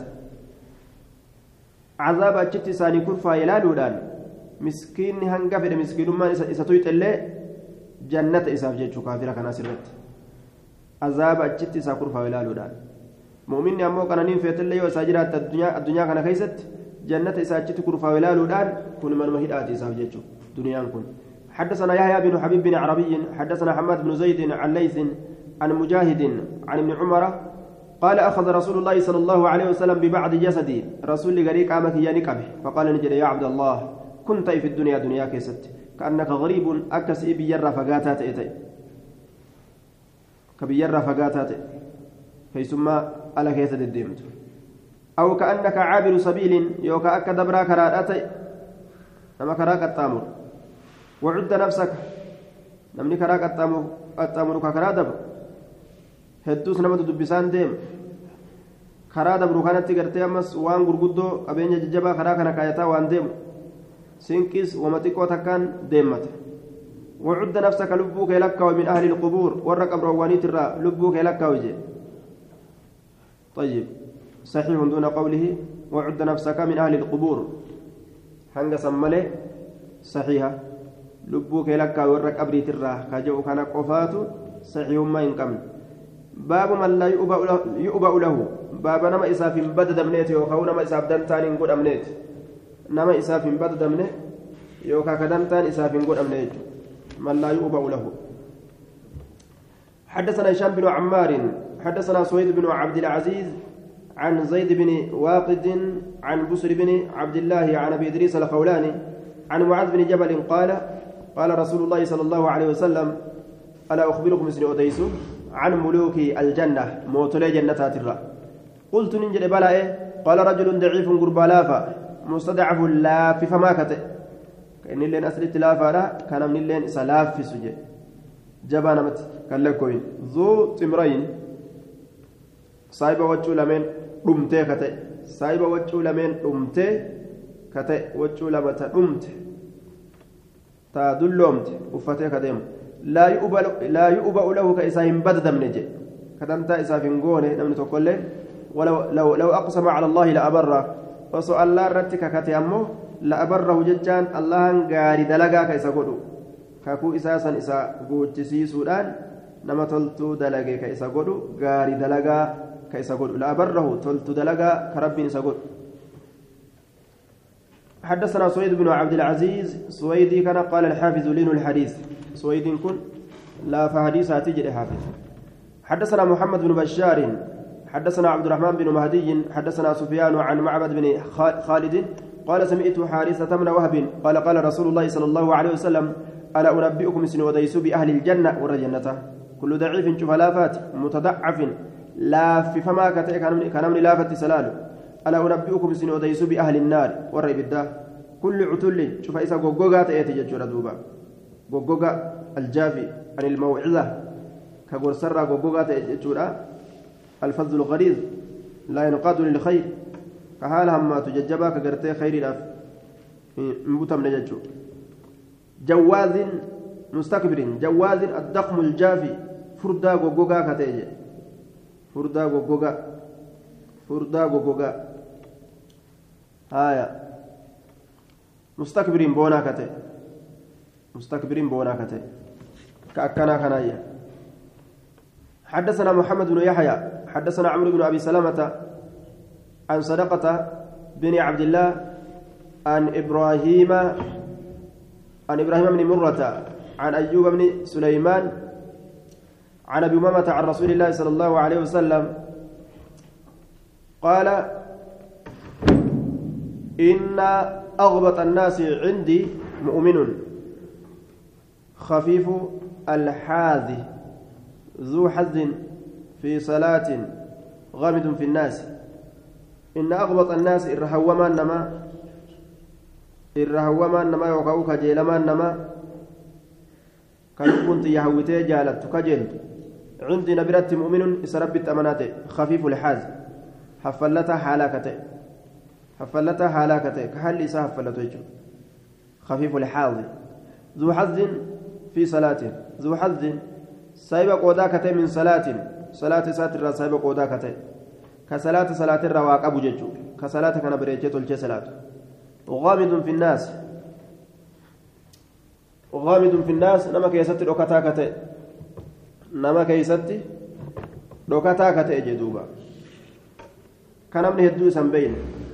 عذاب أجت ساني كرفا إلى لودان مسكين هنقفل مسكين ما إساتويت اللي جنة إساف جيتشو كافرة كان سرت عذاب أجت سا كرفا إلى لودان مؤمن أمو كان نين فيت اللي وساجرات الدنيا الدنيا كان كيست جنة إساجت كرفا إلى لودان كن من مهدات إساف جيتشو دنيا كن حدثنا يحيى بن حبيب بن عربي حدثنا حماد بن زيد عن ليث عن مجاهد عن ابن عمر قال أخذ رسول الله صلى الله عليه وسلم ببعض جسدي رسول غريق عامك يانكبه فقال نجد يا عبد الله كنت في الدنيا دنيا كيست كأنك غريب أكسي بيرى فقاتات إتي كبيرى فقاتات فيسمى على كيسد الديمت أو كأنك عابر سبيل يوكا أكا دبرا كراتي نما كراك التامر وعد نفسك نمني كراك التامر التامر كرا دبر hedduus namatu dubbisaan deema karaa dabru kanatti gartee ammas waan gurguddoo qabeenya jajjabaa karaa kana kaayataa waan deemu sinqis wama xiqqoo takkaan deemmata وعد نفسك لبوك لكا ومن أهل القبور ورقب روانيت الراء لبوك لكا وجه طيب صحيح دون قوله وعد نفسك من أهل القبور حنق سمله صحيحة لبوك لكا ورقب ريت الراء كجو كان قفاته صحيح ما ينكمل باب من لا يؤبأ له باب نما إساف بدد منيت يوكا نما إساف دنتان قد أمنيت نما إساف بدد منه يوكا كدنتان إساف قد أمنيت من لا يؤبأ له حدثنا هشام بن عمار حدثنا سويد بن عبد العزيز عن زيد بن واقد عن بسر بن عبد الله عن أبي إدريس الخولاني عن معاذ بن جبل قال قال رسول الله صلى الله عليه وسلم ألا أخبركم اسم أديسو عن ملوك الجنة موتولي جنتات الرا قلت ننجل بلا إيه قال رجل ضعيف قربا لافا مستضعف لاف فما كتئ كأن اللين أسلت لافا لا كان من اللين سلاف في سجي جبانا مت كان لكوين ذو تمرين صايبة وجو لمن رمتي كتئ صايبة وجو لمن رمتي كتئ وجو لمن رمتي تدلومت وفتيك ديم لا يؤبل لا يؤبأ له كإساهم بدد من جي كدنتا إسافين قوني نمن تقول ولو لو لو أقسم على الله لأبره وسؤال الله رتك كتيمه لأبره ججان الله غاري دلقا كيسا قدو كاكو إساسا إسا قوتسي سودان نما تلتو دلقا كيسا قدو غاري دلقا كيسا قدو لأبره تلتو دلقا كرب إسا قدو حدثنا سويد بن عبد العزيز سويدي كان قال الحافظ لين الحديث سويد كن لا فحديث تجري حافظ حدثنا محمد بن بشار حدثنا عبد الرحمن بن مهدي حدثنا سفيان عن معبد بن خالد قال سمعت حارثة بن وهب قال قال رسول الله صلى الله عليه وسلم ألا أنبئكم سن وديس بأهل الجنة والجنة كل ضعيف شفلافات متضعف لا في فما كان من لافة سلال ألا أنبئكم سن وديس بأهل النار والربدة كل عتل شوف إسا غوغوغا تأتي ججورة دوبا غوغوغا الجافي عن الموعظة كقول سر غوغوغا تأتي ججورة الفضل الغليظ لا ينقاد للخير كحالها ما تججبا كغرتي خير الاف مبتم نججو جواز مستكبر جواز الضخم الجافي فردا غوغوغا كتيجي فردا غوغوغا فردا غوغوغا هايا مستكبرين بونا كتي مستكبرين بونا كتي كأكنا كنايا حدثنا محمد بن يحيى حدثنا عمرو بن أبي سلمة عن صدقة بن عبد الله عن إبراهيم عن إبراهيم بن مرة عن أيوب بن سليمان عن أبي أمامة عن رسول الله صلى الله عليه وسلم قال إن أغبط الناس عندي مؤمن خفيف الحاذي ذو حظ في صلاة غامض في الناس إن أغبط الناس إرهوما نما إرهوما نما يوقعوك جيلما نما كنت يهوتي جالت كجل عندي نبرت مؤمن إسربت أماناته خفيف الحاز حفلتها حالاكته حفلتها حالاكته كحل إسا حفلته خفيف الحاز ذو حظ في صلاة ذو حظ سايب قوداكته من صلاة صلاة ساتر سايب قوداكته كصلاة صلاة الرواق أبو ججو كصلاة كان بريجة الجي صلاة وغامض في الناس وغامض في الناس نما كيست دوكتاكته نما كيست دوكتاكته جدوبا كان من هدو سنبين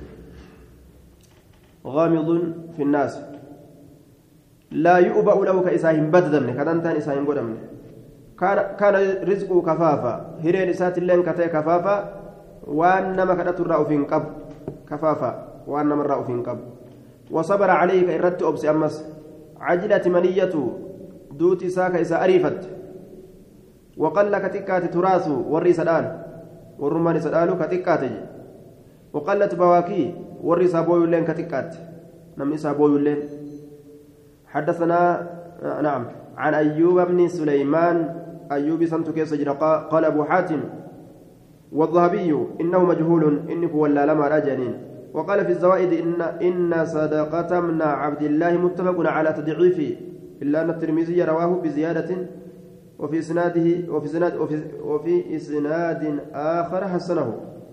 غامض في الناس لا يؤبأ له كإساهم بددمن كدنتان إساهم قدمن كان كان رزقه كفافا هرين إسات اللين كتي كفافا وانما كدت الرأو في انقب كفافا وانما الرأو في انقب وصبر عليك إردت أبس أمس عجلة منيته دوتي ساك إسا أريفت وقل كتكات تراث وري سدان والرمان سدالو كتكات وقلت بواكي وري سابوي لين كتكات نمي سابوي لين حدثنا نعم عن أيوب بن سليمان أيوب سنت كيس قال أبو حاتم والذهبي إنه مجهول إنه ولا لما رجنين وقال في الزوائد إن إن صدقة من عبد الله متفق على تضعيفه إلا أن الترمذي رواه بزيادة وفي إسناده وفي إسناد وفي, وفي إسناد آخر حسنه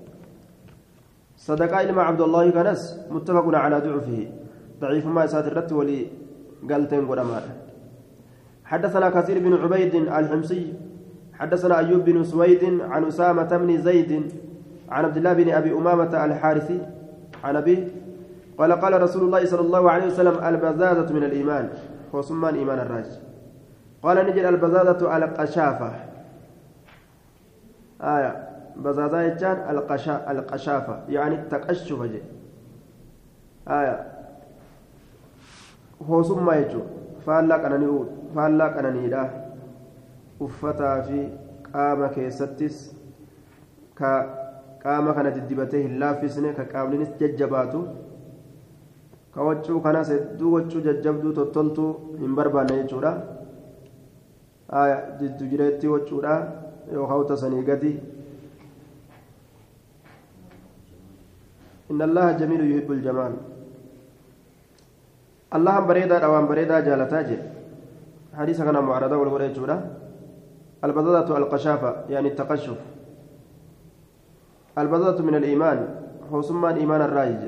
صدقة إلما عبد الله كنس متفق على ضعفه ضعيف ما يسات الرت ولي قالتين قدمار حدثنا كثير بن عبيد الحمصي حدثنا أيوب بن سويد عن أسامة بن زيد عن عبد الله بن أبي أمامة الحارثي عن أبيه قال قال رسول الله صلى الله عليه وسلم البزازة من الإيمان هو سمان إيمان الراج قال نجد البزازة القشافة آية بزازة يجان القشا القشافة يعني التقشف جي آية هو سما يجو فالك أنا نقول فالك أنا نيدا uffataa fi qaama keessattis ka qaama kana diddibatee hin laaffisne ka qaamninis jajjabaatu ka waccuu kanas hedduu waccuu jajjabduu tottoltuu hin barbaanne jechuudha jiddu jireetti waccuudha yookaan tasanii gadi inna allaha jamiilu yuhibbul jamaal الله بريدا أوان بريدا جالتاجي حديث كان معرضة والغرية جورا البضاضة القشافة يعني التقشف البضاضة من الإيمان حسما إيمان الرايج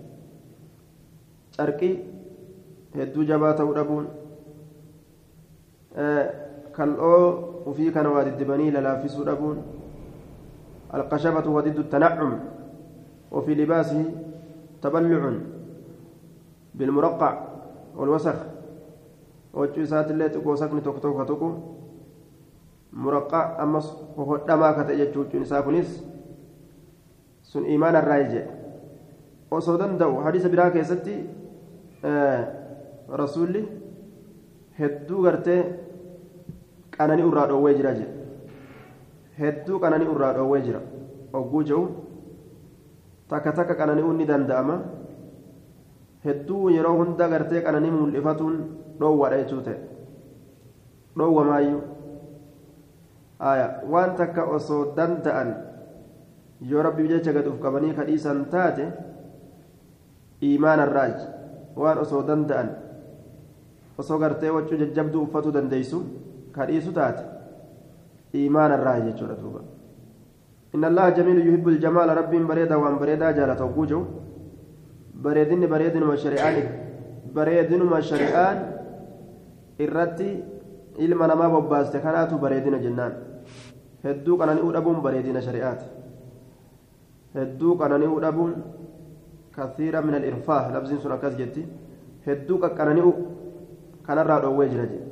أركي هدو جباته ودبون آه كالأو وفي كان واد الدبني للافس ودبون القشافة ودد التنعم وفي لباسه تبلع بالمرقع والوسخ وجو سات اللي تكو سكن توك توك توكو مرقع أمس وهو دماغ تججو نساكنيس سن إيمان الرايجة وصودن دو حديث براك يستي آه رسولي هدو غرتي كانني أراد أو ويجرا هدو كانني أراد أو ويجرا أو جوجو تاكا تاكا كانني أني دنداما هدو يرو هندا غرتي كانني ملفتون دو ودا يجوته دو ومايو آية وان تاكا أصو دندان yoo rabbi jecha gad uf qabanii kadhiisan taate iimaana irraaj waan osoo danda'an osoo gartee waccuu jajjabduu uffatuu dandeeysu kadhiisu taate iimaana irraaj jechuudha duuba inna allaha jamiilu yuhibbu aljamaala rabbiin bareedaa waan bareedaa jaalata hogguu jiru bareedinni bareedinuma shari'aan bareedinuma shari'aan irratti ilma namaa bobbaaste kanaatu bareedina jennaan hedduu qanani'uu dhabuun bareedina shari'aati hedduu qanani'uu dhabuun kasiira min al-irfaah labsiin sun akkas jetti hedduu qaqqanani'u kanarraa dhoowwee jira jedhe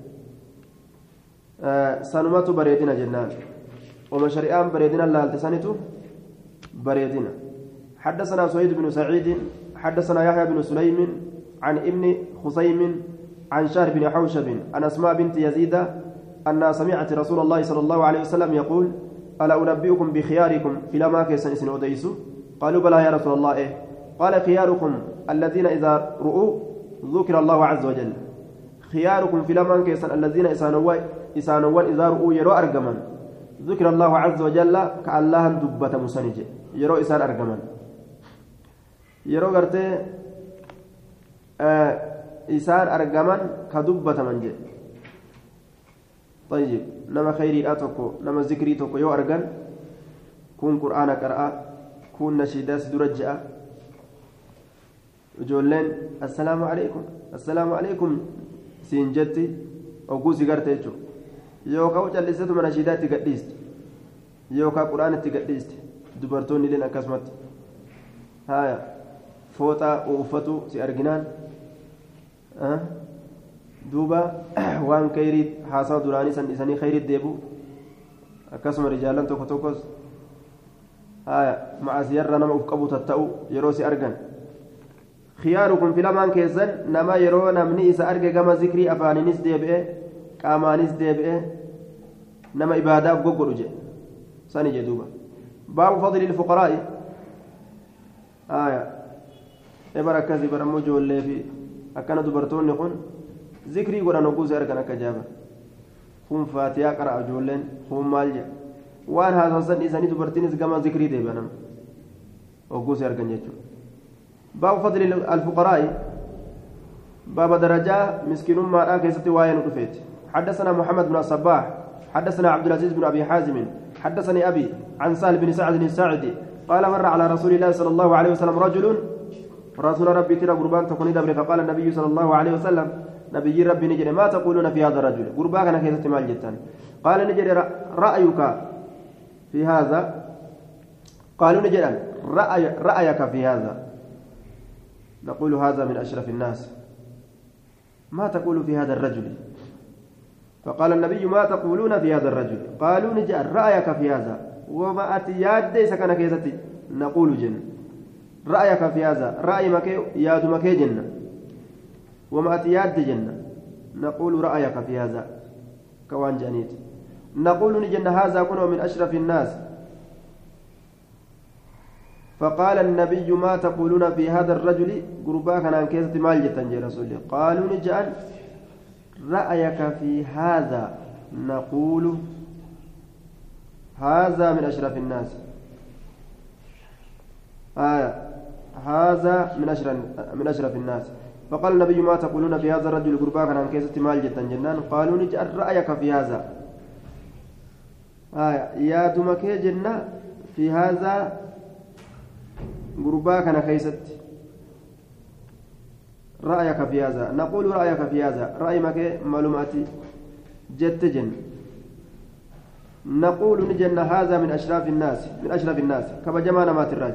sanumatu bareedina jennaan وما شريان بريدنا الله التسانيته بريدنا حدثنا سعيد بن سعيد حدثنا يحيى بن سليم عن ابن خصيم عن شهر بن حوشب عن أسماء بنت يزيد أنها سمعت رسول الله صلى الله عليه وسلم يقول ألا أنبئكم بخياركم في لما كيسن سن أديسو قالوا بلى يا رسول الله إيه قال خياركم الذين إذا رؤوا ذكر الله عز وجل خياركم في لما كيسن الذين إسانوا إسانوا إذا رؤوا يروا أرجما ذكر الله عز وجل كالله دبة مسنج يروا إسان أرجما يروا قرتي آه إسان أرجما كدبة منجي طيب نما خيري أتوكو نما ذكري توكو يو أرجن كون قرآن قرأ كون نشيداس درجة جولين السلام عليكم السلام عليكم سينجتي أو قوسي قرتيجو يوكا وجلستو من نشيدات تقديست يوكا قرآن تقديست دبرتوني لين أكسمت هايا فوتا وفتو سي أرجنان أه؟ دوبا وان كيريت حاسا دراني سن إساني خيريت ديبو أكسم رجالا توكو توكوس آية مع سيارة نما أفقبو تتأو يروسي أرغن خياركم في لمان كيسن نما يرو نمني إسا أرغ كما ذكري أفانينيس ديبئ كامانيس ديبئ نما إبادة بقو رجي ساني جدوبا باب فضل الفقراء آية إبرا برمو جولي في أكنا دبرتون نقول ذكري قرآن وقوز أركنا كجابة هم فاتحة قرأ جولين هم مالجا وان هذا صن إذا دبرتين كما ذكري دي بنام وقوز أركنا يجو باب فضل الفقراء باب درجة مسكين ما رأى ستواين رفيت حدثنا محمد بن الصباح حدثنا عبد العزيز بن أبي حازم حدثني أبي عن سهل بن سعد الساعدي قال مر على رسول الله صلى الله عليه وسلم رجل رسول ربي ترى قربان تكون دبر فقال النبي صلى الله عليه وسلم نبي ربي نجري ما تقولون في هذا الرجل قربان كان كيف تمال جدا قال نجري رأيك في هذا قالوا نجري رأي رأيك في هذا نقول هذا من أشرف الناس ما تقول في هذا الرجل فقال النبي ما تقولون في هذا الرجل قالوا نجري رأيك في هذا وما أتياد ليس كان كيف نقول جن رأيك في هذا رأي مكي ياد مكي جنة وما أتياد جنة نقول رأيك في هذا كوان جانيت نقول نجن هذا كنه من أشرف الناس فقال النبي ما تقولون في هذا الرجل قرباك عن كيسة مال جتنجي رسول قالوا نجعل رأيك في هذا نقول هذا من أشرف الناس آية هذا من أشرف من أشرف الناس فقال النبي ما تقولون في هذا الرجل قربا كان كيسة مال جدا جنان قالوا نجعل رأيك في هذا آية يا دمك جنة في هذا قربا كان كيسة رأيك في هذا نقول رأيك في هذا رأي مك معلوماتي جت جن نقول نجن هذا من أشراف الناس من أشراف الناس كما جمعنا ما تراج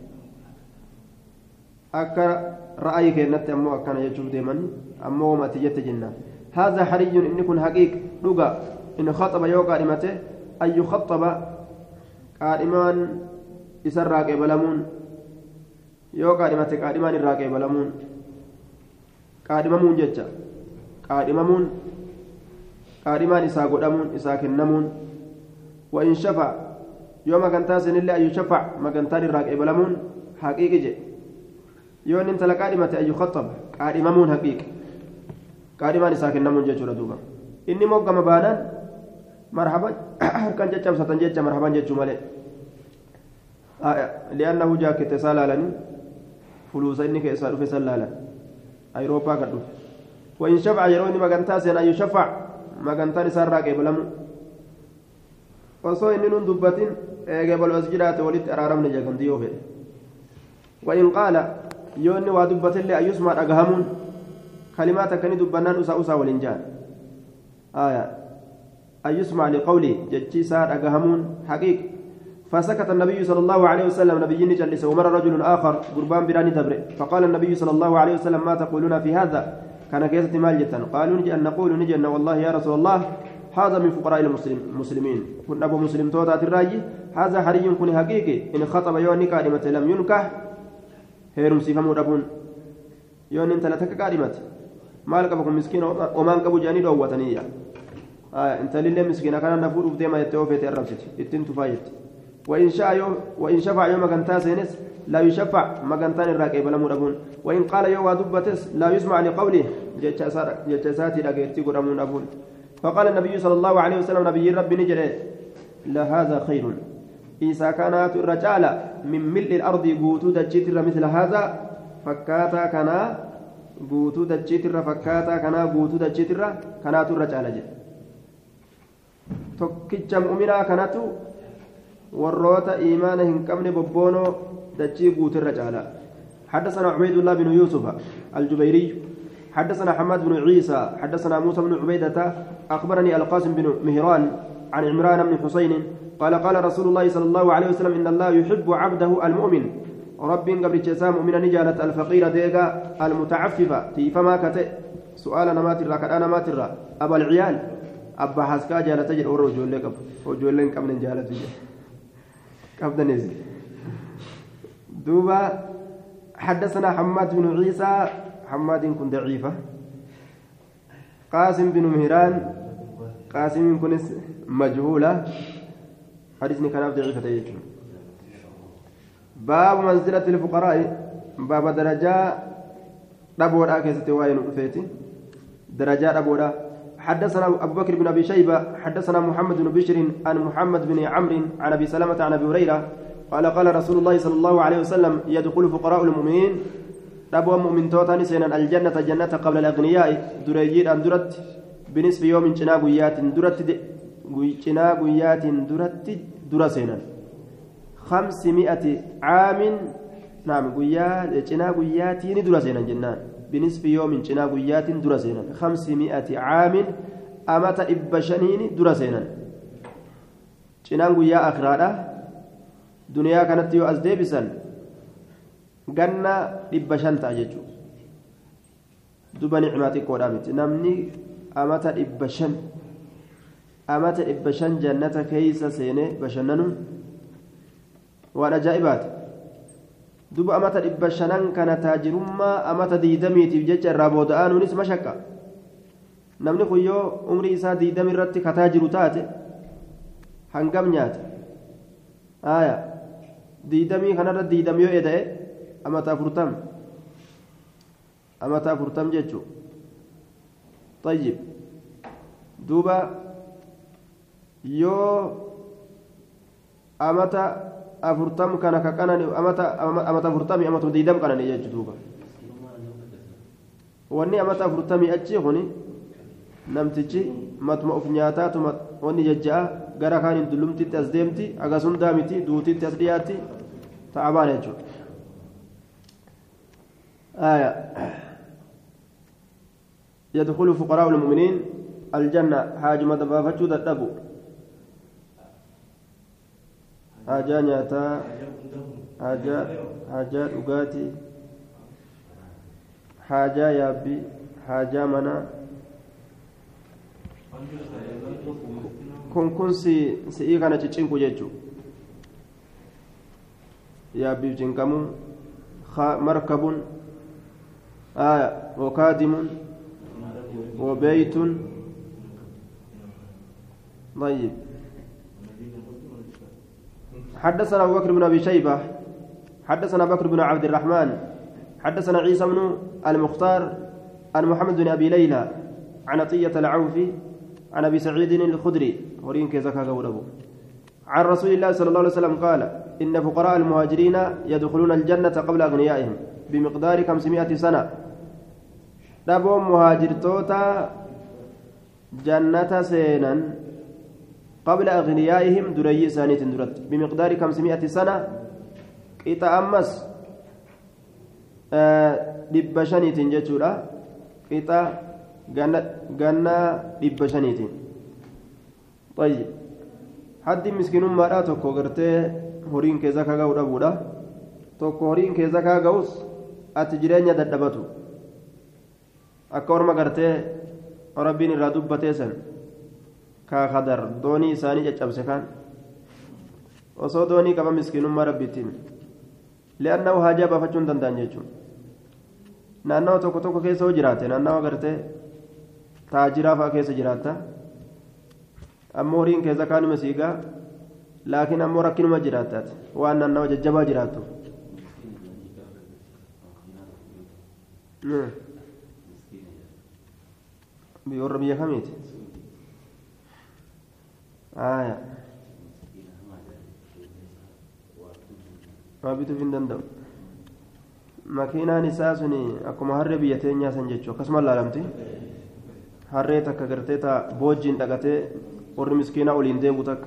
أكا رأيك نت أمو أكان يجوب ديما أمو ما تجت جنة هذا حري إن يكون حقيق لغة إن خطب يو قائمته أن يخطب قائمان إسراق بلمون يو قائمته قائمان الراق بلمون qaadhimamuun jecha qaadhimamuun qaadhimaan isaa godhamuun isaa kennamuun wa in shafa yoo magantaa sanillee ayyu shafa magantaan irraa qeebalamuun haqiiqi je yoo inni intala qaadhimate ayyu khaxaba qaadhimamuun haqiiqi qaadhimaan isaa kennamuun jechuudha duuba inni moggama baanaan marhaban harkan caccabsatan jecha marhaban jechuu malee li'annahu jaakkete isaa laalanii fuluusa inni keessaa dhufe san laalan أوروبا كدو وإن شفع يروني مغانتا سين أي شفع مغانتا نسار راقي بلمو وصو إنن دبتين قبل أسجرات ولد أرارم نجاكم ديوه وإن قال يوني ودبتين لأي يسمع أقهمون كلمات كني دبنان أسا أسا والإنجان آية أي يسمع لقولي جتشي سار أقهمون حقيق فسكت النبي صلى الله عليه وسلم نبي جلس ومر رجل آخر قربان براني تبرئ فقال النبي صلى الله عليه وسلم ما تقولون في هذا كان كيسة مال جتا قالوا نجي أن نقول نجي أن والله يا رسول الله هذا من فقراء المسلمين كن أبو مسلم توتات الراجي هذا حري كن حقيقي إن خطب يوني كلمة لم ينكح هيرم سيفمو ربون يوني انت لتك كلمة مالك أبوكم مسكين ومالك أبو جاني لو وطنية آه انت لله مسكين كان نفور بديما يتوفيت الرمسة اتن تفايت وإن شاء يوم وإن شفع يوم مكانتا سينس لا يشفع مكانتان الراكب ولا مرابون وإن قال يوم دبتس لا يسمع لقوله جتساتي لقيتي قرامون أبون فقال النبي صلى الله عليه وسلم نبي ربي نجري لا هذا خير إذا كانت الرجال من ملء الأرض بوتو دجيتر مثل هذا فكاتا كان بوتو دجيتر فكاتا كان بوتو دجيتر كانت الرجال جي tokkicha mu'minaa kanatu warroota iimaana hin qabne bobboonoo dachii guutirra caala حدثنا عبيد الله بن يوسف الجبيري حدثنا حماد بن عيسى حدثنا موسى بن عبيدة أخبرني القاسم بن مهران عن عمران بن حسين قال قال رسول الله صلى الله عليه وسلم إن الله يحب عبده المؤمن رب قبل جسام من نجالة الفقير ديغا المتعففة في فما كتئ سؤال نمات الرا كأنا مات الرا أبا العيال أبا حسكا جالة تجر ورجول لك ورجول لك قبل جالة تجر قبل نزل دوبا حدثنا حماد بن عيسى حماد كن ضعيفة قاسم بن مهران قاسم كن مجهولة حديثني كان ضعيفة يجب باب منزلة الفقراء باب درجة دبورا كيست وين فيتي درجات دبورا حدثنا أبو بكر بن أبي شيبة حدثنا محمد بن بشر عن محمد بن عمرو عن أبي سلمة عن أبي هريرة قال قال رسول الله صلى الله عليه وسلم يدخل فقراء المؤمنين أبو مؤمن توتاني سينا الجنة جنة قبل الأغنياء دريجين أن درت بنصف يوم جناغيات درت جناغيات درت درسينا خمسمائة عام نعم قيات جناغيات درسينا جنان بنصف يوم جناغيات درسينا خمسمائة عام أمت إبشنين درسينا جناغيا أخرى duniyaa kanatti yoo as deebisan ganna dhibba shan ta'a jechuudha duba nicmaa xiqqoodhaa miti namni amata dhibba shan amata dhibba shan jannata keeysa seenee bashannanuun waan ajaa'ibaati duba amata dhibba shanan kana taajirummaa amata diidamiitiif jecha irraa booda'aanuunis mashaqqa namni kun yoo umrii isaa diidami irratti kataa jiru taate hangam nyaata aayaa diidamii kanarra diidam yoo eda'e amata afurtam amata afurtam jechuu tayyib duuba yoo amata afurtam kana ka qanan amata amata afurtami amata diidam qanan jechuu duuba wanni amata afurtamii achi kuni namtichi matuma of nyaataatu wanni jajja'a gara kaaniin dullumtitti as deemti agas hundaa miti duutitti as dhiyaatti ta'abaan jechuudha آية يدخل فقراء المؤمنين الجنة حاج مدبا فجود الدبو حاجة نياتا حاجة حاجة أغاتي حاجة يابي حاجة منا كن كن سي سي كان تشينكو جيجو يابي جنكمو مركب آية وكادم وبيت طيب حدثنا أبو بكر بن أبي شيبة حدثنا بكر بن عبد الرحمن حدثنا عيسى بن المختار عن محمد بن أبي ليلى عن عطية العوفي عن أبي سعيد الخدري ورين كيزكا قوله عن رسول الله صلى الله عليه وسلم قال إن فقراء المهاجرين يدخلون الجنة قبل أغنيائهم بمقدار خمسمائة سنة دبوا مهاجر توتا جنة سينا قبل أغنيائهم دري سانية درت بمقدار خمسمائة سنة إتا أمس دبشانية جتورا إتا جنة دبشانية طيب حد مسكين مرأة توكو غرتي هورين كيزا كاغاو دابودا توكو هورين كيزا كاغاوس أتجرين يددبتو أكورما غرتي ربين irraa dubbatee san kaa khadar doonii isaanii caccabse kan osoo doonii qaba miskiinummaa rabbiitiin li'annahu haajaa baafachuu hin danda'an jechuun naannawa tokko tokko keessa hoo jiraate naannawa gartee taajiraa fa'aa keessa jiraatta ammoo horiin keessa kaanuma siigaa laakiin ammoo rakkinuma jiraattaati waan naannawa jajjabaa jiraattu بيور بيا خميت آية ما بيتو فين دندم ماكينة نساسني أكما هرّي بيتين يا سنجتشو كسم الله لمتي هرّي تك كرتي تا بوجين تكتي ور مسكينة ولين ديم بتك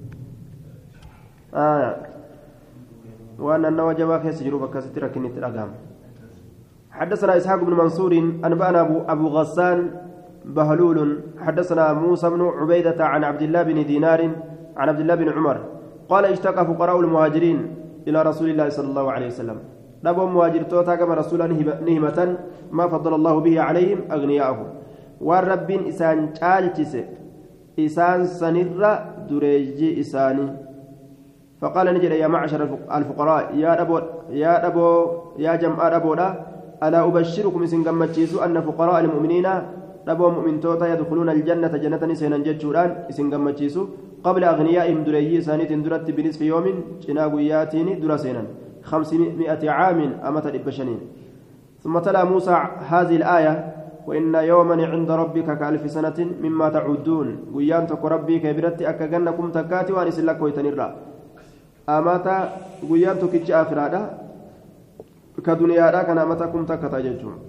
آية وأنا النواجبا كيس جروبا كاستي ركني تراجم حدثنا إسحاق بن منصور أنبأنا أبو أبو غسان بهلول حدثنا موسى بن عبيدة عن عبد الله بن دينار عن عبد الله بن عمر قال اشتكى فقراء المهاجرين إلى رسول الله صلى الله عليه وسلم نبو مهاجر توتا كما رسولا نهمة ما فضل الله به عليهم أغنياءهم والرب إسان تالتس إسان سنر دريجي إساني فقال نجد يا معشر الفقراء يا أبو يا أبو يا جمع أبو ألا أبشركم إسن أن فقراء المؤمنين ربوا مؤمن توتا يدخلون الجنة جنة سينا جتشوران إسن قمتشيسو قبل أغنيائهم دريي سانيت درت بنصف يوم جناقياتين درسينا خمسمائة عام أمت الإبشنين ثم تلا موسى هذه الآية وإن يوما عند ربك كألف سنة مما تعدون قيان تك ربي كبرت أكجنكم تكاتي وأن إسلك ويتنرى أمت قيان تكتش آفرادا كدنيا كان أمتكم تكتا جتشون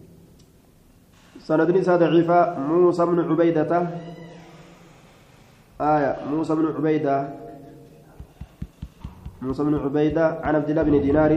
سندني سادة ضعيفة موسى بن عبيدة آية موسى بن عبيدة موسى بن عبيدة عن عبد الله بن دينار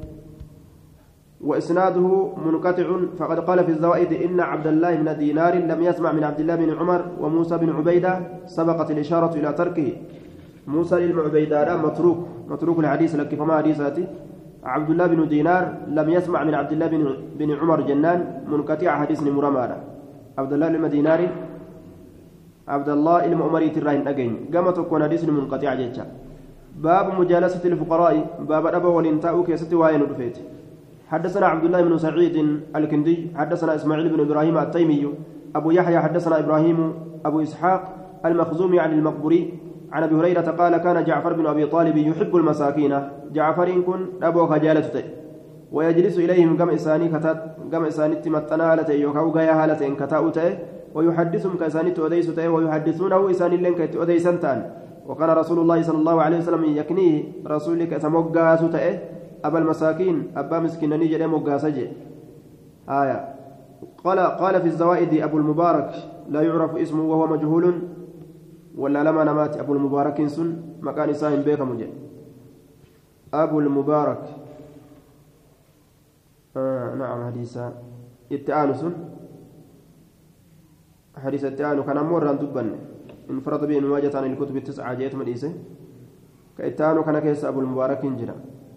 وإسناده منقطع فقد قال في الزوائد إن عبد الله بن دينار لم يسمع من عبد الله بن عمر وموسى بن عبيدة سبقت الإشارة إلى تركه موسى بن عبيدة متروك متروك الحديث لك فما حديثاتي عبد الله بن دينار لم يسمع من عبد الله بن, بن عمر جنان منقطع حديث مرمارة عبد الله بن دينار عبد الله المؤمري تراين أجين قامت تكون حديث منقطع جدا باب مجالسة الفقراء باب أبا والإنتاء كيست وين رفيت حدثنا عبد الله بن سعيد الكندي حدثنا إسماعيل بن إبراهيم التيمي أبو يحيى حدثنا إبراهيم أبو إسحاق المخزومي عن المقبري عن ابي هريره قال كان جعفر بن ابي طالب يحب المساكين جعفر كن ابو خجالته ويجلس اليهم كما اساني كتات كما اساني تمتنالته يوكاو غيا حالته ان كتاوته ويحدثهم كاساني توديسته ويحدثونه اساني لن كتوديسنتان وكان رسول الله صلى الله عليه وسلم يكنيه رسولك سمغاسته ابا المساكين ابا مسكينني جده مغاسجه آية قال قال في الزوائد أبو المبارك لا يعرف اسمه وهو مجهول ولا لما نمات أبو المبارك سن مكان ساهم بيك مجد أبو المبارك آه نعم حديثا التآنس حديث التآنس كان مرة دبا انفرد به مواجهة عن الكتب التسعة جيت مديسة كالتآنس كان كيس أبو المبارك جرا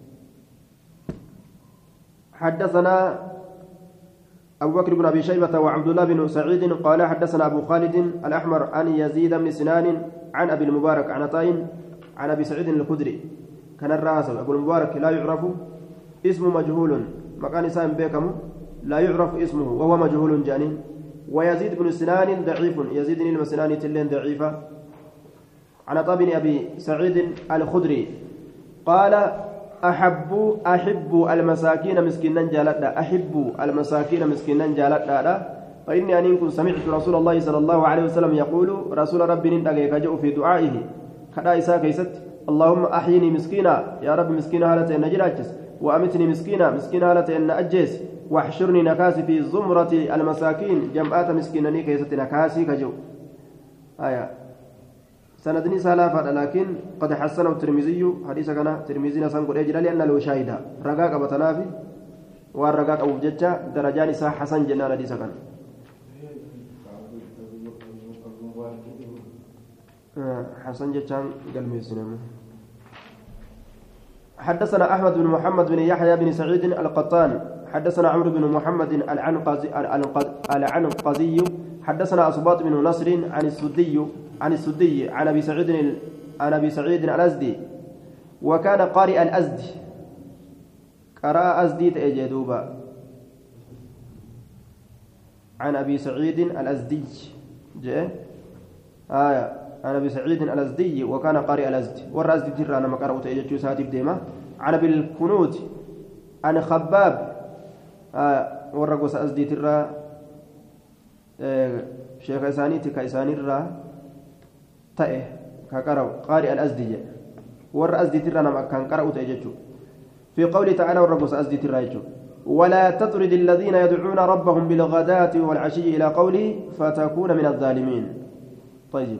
حدثنا أبو بكر بن أبي شيبة وعبد الله بن سعيد قال حدثنا أبو خالد الأحمر عن يزيد بن سنان عن أبي المبارك عن طين عن أبي سعيد الخدري كان الراس أبو المبارك لا يعرف اسمه مجهول مكان سام بيكم لا يعرف اسمه وهو مجهول جانين ويزيد بن سنان ضعيف يزيد بن سنان تلين ضعيفة عن طبن أبي سعيد الخدري قال أحب أحب المساكين مسكينا جالتا أحب المساكين مسكينا جالتا فإني أن كنت سمعت رسول الله صلى الله عليه وسلم يقول رسول ربي نندقيك جاء في دعائه كدا إساء كيست اللهم أحيني مسكينا يا رب مسكينا هالة إن جراجس وأمتني مسكينا مسكينا هالة إن أجيس واحشرني نكاسي في زمرة المساكين جمعات مسكينني كيست نكاسي كجو آية سندني سلافة لكن قد حسنه الترمذي حديث كان ترمذي سنقول أجل لأن له شاهدا رقاق أبو تنافي والرقاق أبو ججة درجان سا حسن جنان حديث كان حسن جتان قال ميسنم حدثنا أحمد بن محمد بن يحيى بن سعيد القطان حدثنا عمرو بن محمد العنقزي العنقزي حدثنا أصباط بن نصر عن السدي عن السدي عن أبي سعيد عن أبي سعيد الأزدي وكان قارئ الأزدي قرأ أزدي تأجدوبا عن أبي سعيد الأزدي جاء آية عن أبي سعيد الأزدي وكان قارئ الأزدي والرأزدي ترى أنا مقرأ تأجدو ساتي بديمة عن أبي الكنوت عن خباب آية والرقص أزدي ترى شيخ إساني تكا إساني الرا تأه كقرأ قارئ الأزدي ور أزدي ترانا ما كان قرأ تأججو في قوله تعالى والرقص أزدي تراجو ولا تطرد الذين يدعون ربهم بالغداة والعشي إلى قوله فتكون من الظالمين طيب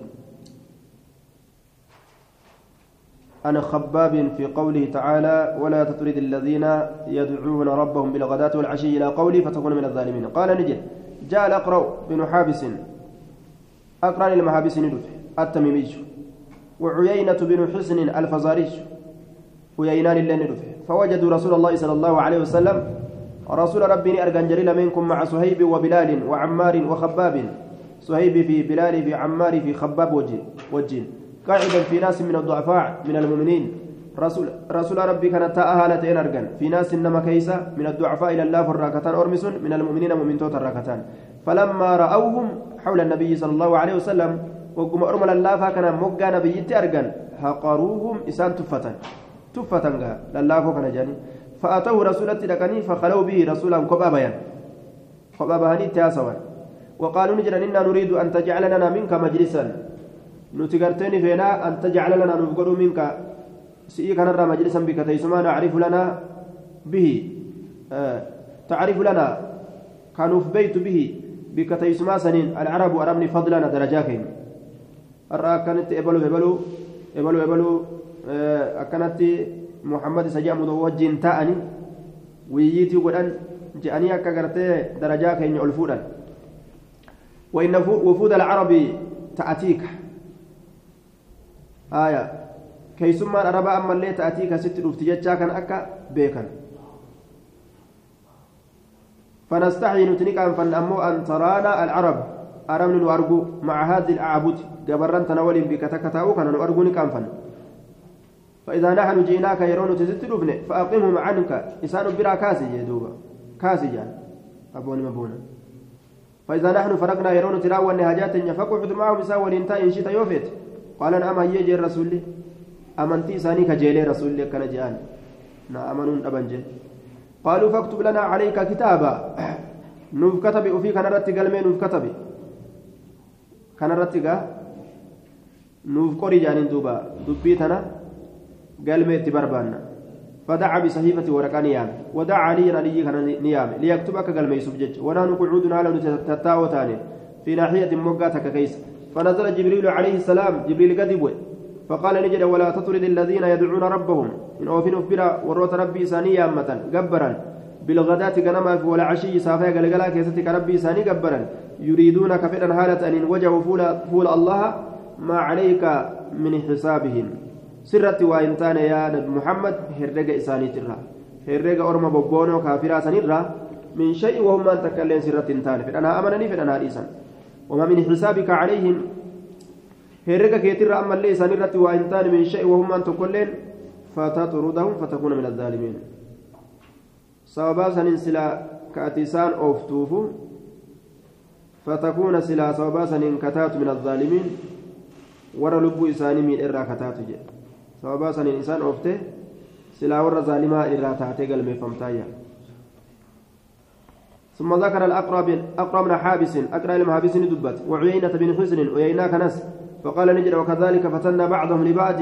أنا خباب في قوله تعالى ولا تطرد الذين يدعون ربهم بالغداة والعشي إلى قوله فتكون من الظالمين قال نجد جاء الأقرأ بن حابس أقرأ المحابس ندف التميمي وعيينة بن حسن الفزاري ويينان اللي ندف فوجدوا رسول الله صلى الله عليه وسلم رسول ربي أرجان جريل منكم مع صهيب وبلال وعمار وخباب صهيب في بلال في عمار في خباب وجين قاعدا في ناس من الضعفاء من المؤمنين رسول رسول ربي كانت أهالتين أرجان في ناس إنما كيسة من الضعفاء إلى الله الراكتان أرمس من المؤمنين مؤمن توت الراكتان فلما رأوهم حول النبي صلى الله عليه وسلم وقم أرمل الله فكان مقا نبيت أرجان هقروهم إسان تفتا تفتا لله فكان جاني فأتوه رسولة لكني فخلوا به رسولا قبابا قبابا تاسوا وقالوا نجرا إنا نريد أن تجعل لنا منك مجلسا نتقرتني فينا أن تجعل لنا نفقر منك سئي كان نرى مجلسا بك تيسما نعرف لنا به آه تعرف لنا كانوا في بيت به بك تيسما سنين العرب أرمني فضلنا درجاكين الرأى كانت إبلو إبلو إبلو إبلو آه أكانت محمد سجاء مدوجين تأني ويجيتي ودن جاني أكاكرتي درجاكين يعلفونا وإن وفود العرب تأتيك آية كيسما أربا أما اللي تأتيك ست رفتجتشا كان أكا بيكا فنستحي نتنكا فنأمو أن ترانا العرب أرمن وأرجو مع هذه الأعبد جبران تناول بك تكتاو كان نأرجو نكانفن فإذا نحن جئناك يرون تزت لبن فأقمهم عنك إسان برا كاسي يدوبا كاسي جان أبوني مبونا فإذا نحن فرقنا يرون تلاوى النهاجات فقعد معهم ساوى الانتاء إن شئت يوفيت قال أما يجي الرسول أمنتي ساني كجيلي رسول لك كان جان نأمنون أبنجي قالوا فاكتب لنا عليك كتابا نوف كتبي وفي كان رتي قلمي نوف كتبي كان رتي نوف قري جانين دوبا دبيتنا قلمي تبربانا فدعا بصحيفة ورقة نيام ودعا علي علي كان نيام ليكتب أكل ميسوب جج ونحن قعود على تتاوتان في ناحية موقاتك كيس فنزل جبريل عليه السلام جبريل قدبه فقال نجد ولا تطرد الذين يدعون ربهم إن أوفين أفبرا وروت ربي ثانية أمة جبرا بالغداة غنما ولا عشي سافا قلقلا كيستك ربي ثاني جبرا يريدون كفرا حالة أن وجهوا فول, فول الله ما عليك من حسابهم سرت وإنتان يا نبي محمد هرق إساني ترى هرق أرم ببونو كافرا سنرى من شيء وهم أن تكلم سرت إنتان فأنا أمنني فأنا إيسان وما من حسابك عليهم هرق كيتر أما اللي سنرت وإنتان من شيء وهم أن تكلم فتطردهم فتكون من الظالمين سوابا سنين سلا كاتسان أوفتوفو فتكون سلا سوابا سنين كتات من الظالمين ورا لبو إساني من إرى كتات جي سوابا سنين إنسان أوفته سلا ورا ظالما إرى تاتي قلمي فمتايا ثم ذكر الأقرب أقرب من حابس أقرأ المحابس دبت وعيينة بن حسن وعييناك نس فقال نجد وكذلك فتنا بعضهم لبعض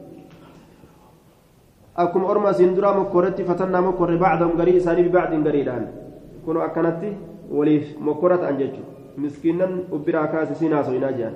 أكم أرما سندرا مكورتي فتنا مكور بعضهم قري إساني ببعض قريدان كونوا أكنتي وليف مكورت أنججو مسكينا أبرا كاس سيناسو يناجان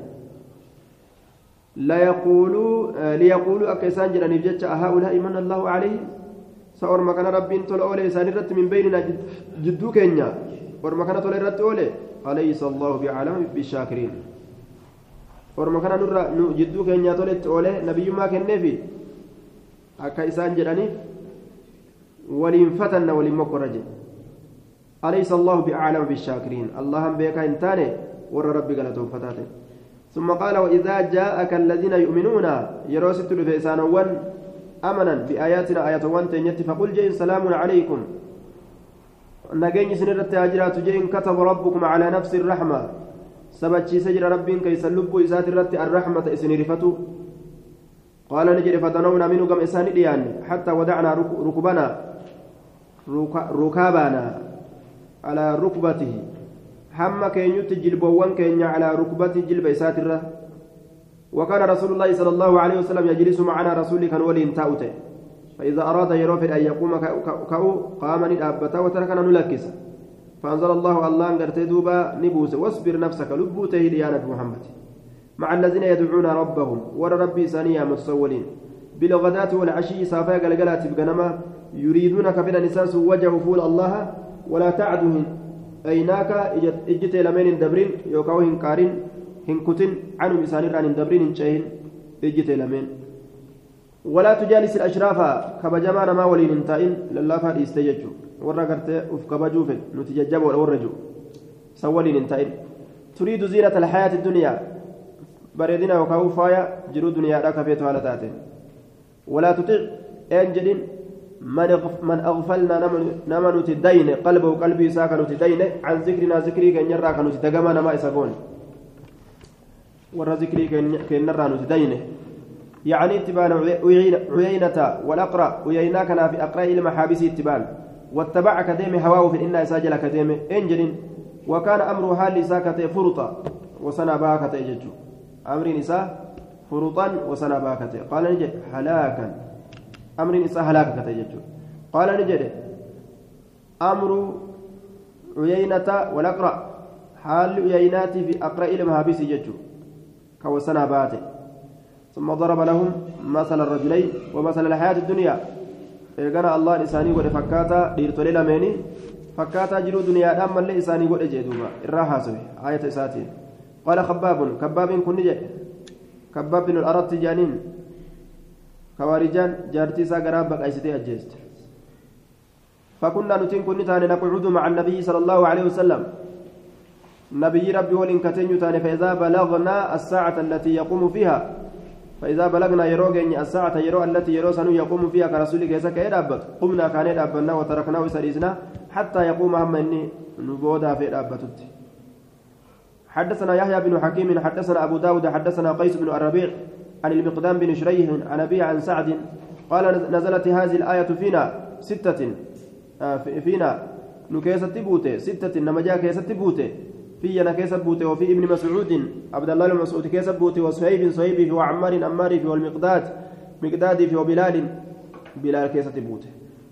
لا يقولوا ليقولوا أكيسان جراني بجتش أهؤلاء من الله عليهم سأور مكان ربي تول أولي إساني رت من بيننا جدو كينيا ور مكان تول رت أولي أليس الله بعالم بالشاكرين ور مكان نور جدو كينيا تول أولي نبي ما كنفي akka isaan jedhaniif waliin fatanna waliin mokkorraje alaysa allahu bi'aalama bishaakiriin allahan beekaa hin taane warra rabbi galatoonfataate ثم قال وإذا جاءك الذين يؤمنون يروست لفيسان ون أمنا بآياتنا آيات ون تنيت فقل جئن سلام عليكم نجين سنرت أجرات جئن كتب ربكم على نفس الرحمة سبتشي سجر ربين كي سلبوا إسات الرت الرحمة إسنرفتو قال نجري فتنونا منه كم إسان ديان حتى ودعنا ركبنا ركابنا على ركبته حما كين يتجل بوان كين على ركبته جلب إساتره وكان رسول الله صلى الله عليه وسلم يجلس معنا رسول كان ولي تاوته فإذا أراد يروفر أن يقوم كأو قام ندابته وتركنا نلكس فأنزل الله الله أنقرت دوبا نبوس واصبر نفسك لبوته ليانا محمد مع الذين يدعون ربهم ور ربي ثانية متصولين بالغداة والعشي صافا قلقلات بقنما يريدون كفر نساس وجه فول الله ولا تعدهم أيناك إجت لمن دبرين يوكاوهن كارين هنكتن عنهم إسانير عن دبرين شيهن إجت لمن ولا تجالس الأشراف كبجمان ما ولين انتائن لله فهد يستيجوا ورقرت أفكبجوف نتججب والورجو سولين انتائن تريد زينة الحياة الدنيا بريدنا وكاو فايا جرو دنيا راك فيتو على تاتين ولا تطع انجل من من اغفلنا نمن تدين قلبه وقلبي ساكن تدين عن ذكرنا ذكري كن يرا كانوا تدغما نما اسغون ور ذكري كن نرا تدين يعني اتبان عيينة والاقرا عيينا كان في اقرا المحابس اتبان واتبع كديم هواه في ان ساجل كديم انجل وكان امر حال ساكته فرطا وسنا باكته يجو أمر نساء فرطا وسنا باكته قال نجد هلاكا أمر نساء هلاكا يجو قال نجد أمر عيينة والأقرأ حال عيينات في أقرأ المهابس يجو كوسنا باته ثم ضرب لهم مثل الرجلين ومثل الحياة الدنيا كان الله لساني قد فكاتا ديرتو ليلا ميني فكاتا جلو دنيا دام اللي لساني قد اجدوما الراحة سوي آية إساتين قال خباب خباب كن نجي خباب بن الأرد جانين خوارجان جارتي ساقراب بقى ايستي أجيست فكنا نتين كن تاني نقعد مع النبي صلى الله عليه وسلم نبي ربي ولن كتن تاني فإذا بلغنا الساعة التي يقوم فيها فإذا بلغنا يروغني الساعة يرو التي يرو سنو يقوم فيها كرسولك يسك يدابت قمنا كان يدابنا وتركناه سريزنا حتى يقوم هم إني نبودا في دابتت حدثنا يحيى بن حكيم حدثنا أبو داود حدثنا قيس بن الربيع عن المقدام بن شريح عن أبي عن سعد قال نزلت هذه الآية فينا ستة فينا نكيسة بوتة ستة نما جاء كيسة بوتة فينا كيسة بوتة وفي ابن مسعود عبد الله بن مسعود كيسة بوتة وصهيب صهيب وعمار عمار والمقداد مقداد وبلال بلال كيسة بوتة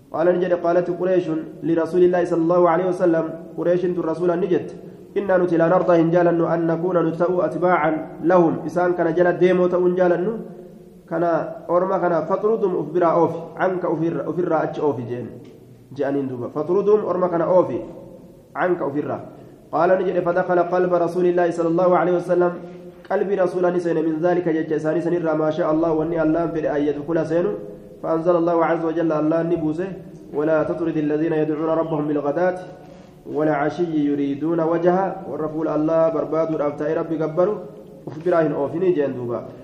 قال نجد قالت قريش لرسول الله صلى الله عليه وسلم قريش الرسول نجد إنا نتي لا نرضى هنجالا أن نكون نتأو أتباعا لهم إسان كان جلت ديمو تأنجالا كان أورما كان فطردهم أفبرا أوفي عنك أفر أتش أوفي جين جانين دوبا فطردهم أورما كان أوفي عنك أفر قال نجد فدخل قلب رسول الله صلى الله عليه وسلم قلب رسول نسين من ذلك ججساني سنرى ما شاء الله واني الله في أن يدخل سينو فأنزل الله عز وجل الله نبوسه ولا تطرد الذين يدعون ربهم بالغداة ولا عشي يريدون وجهه والرفول الله برباد الأبتاء ربي قبروا وفبراهن أوفني جندوبا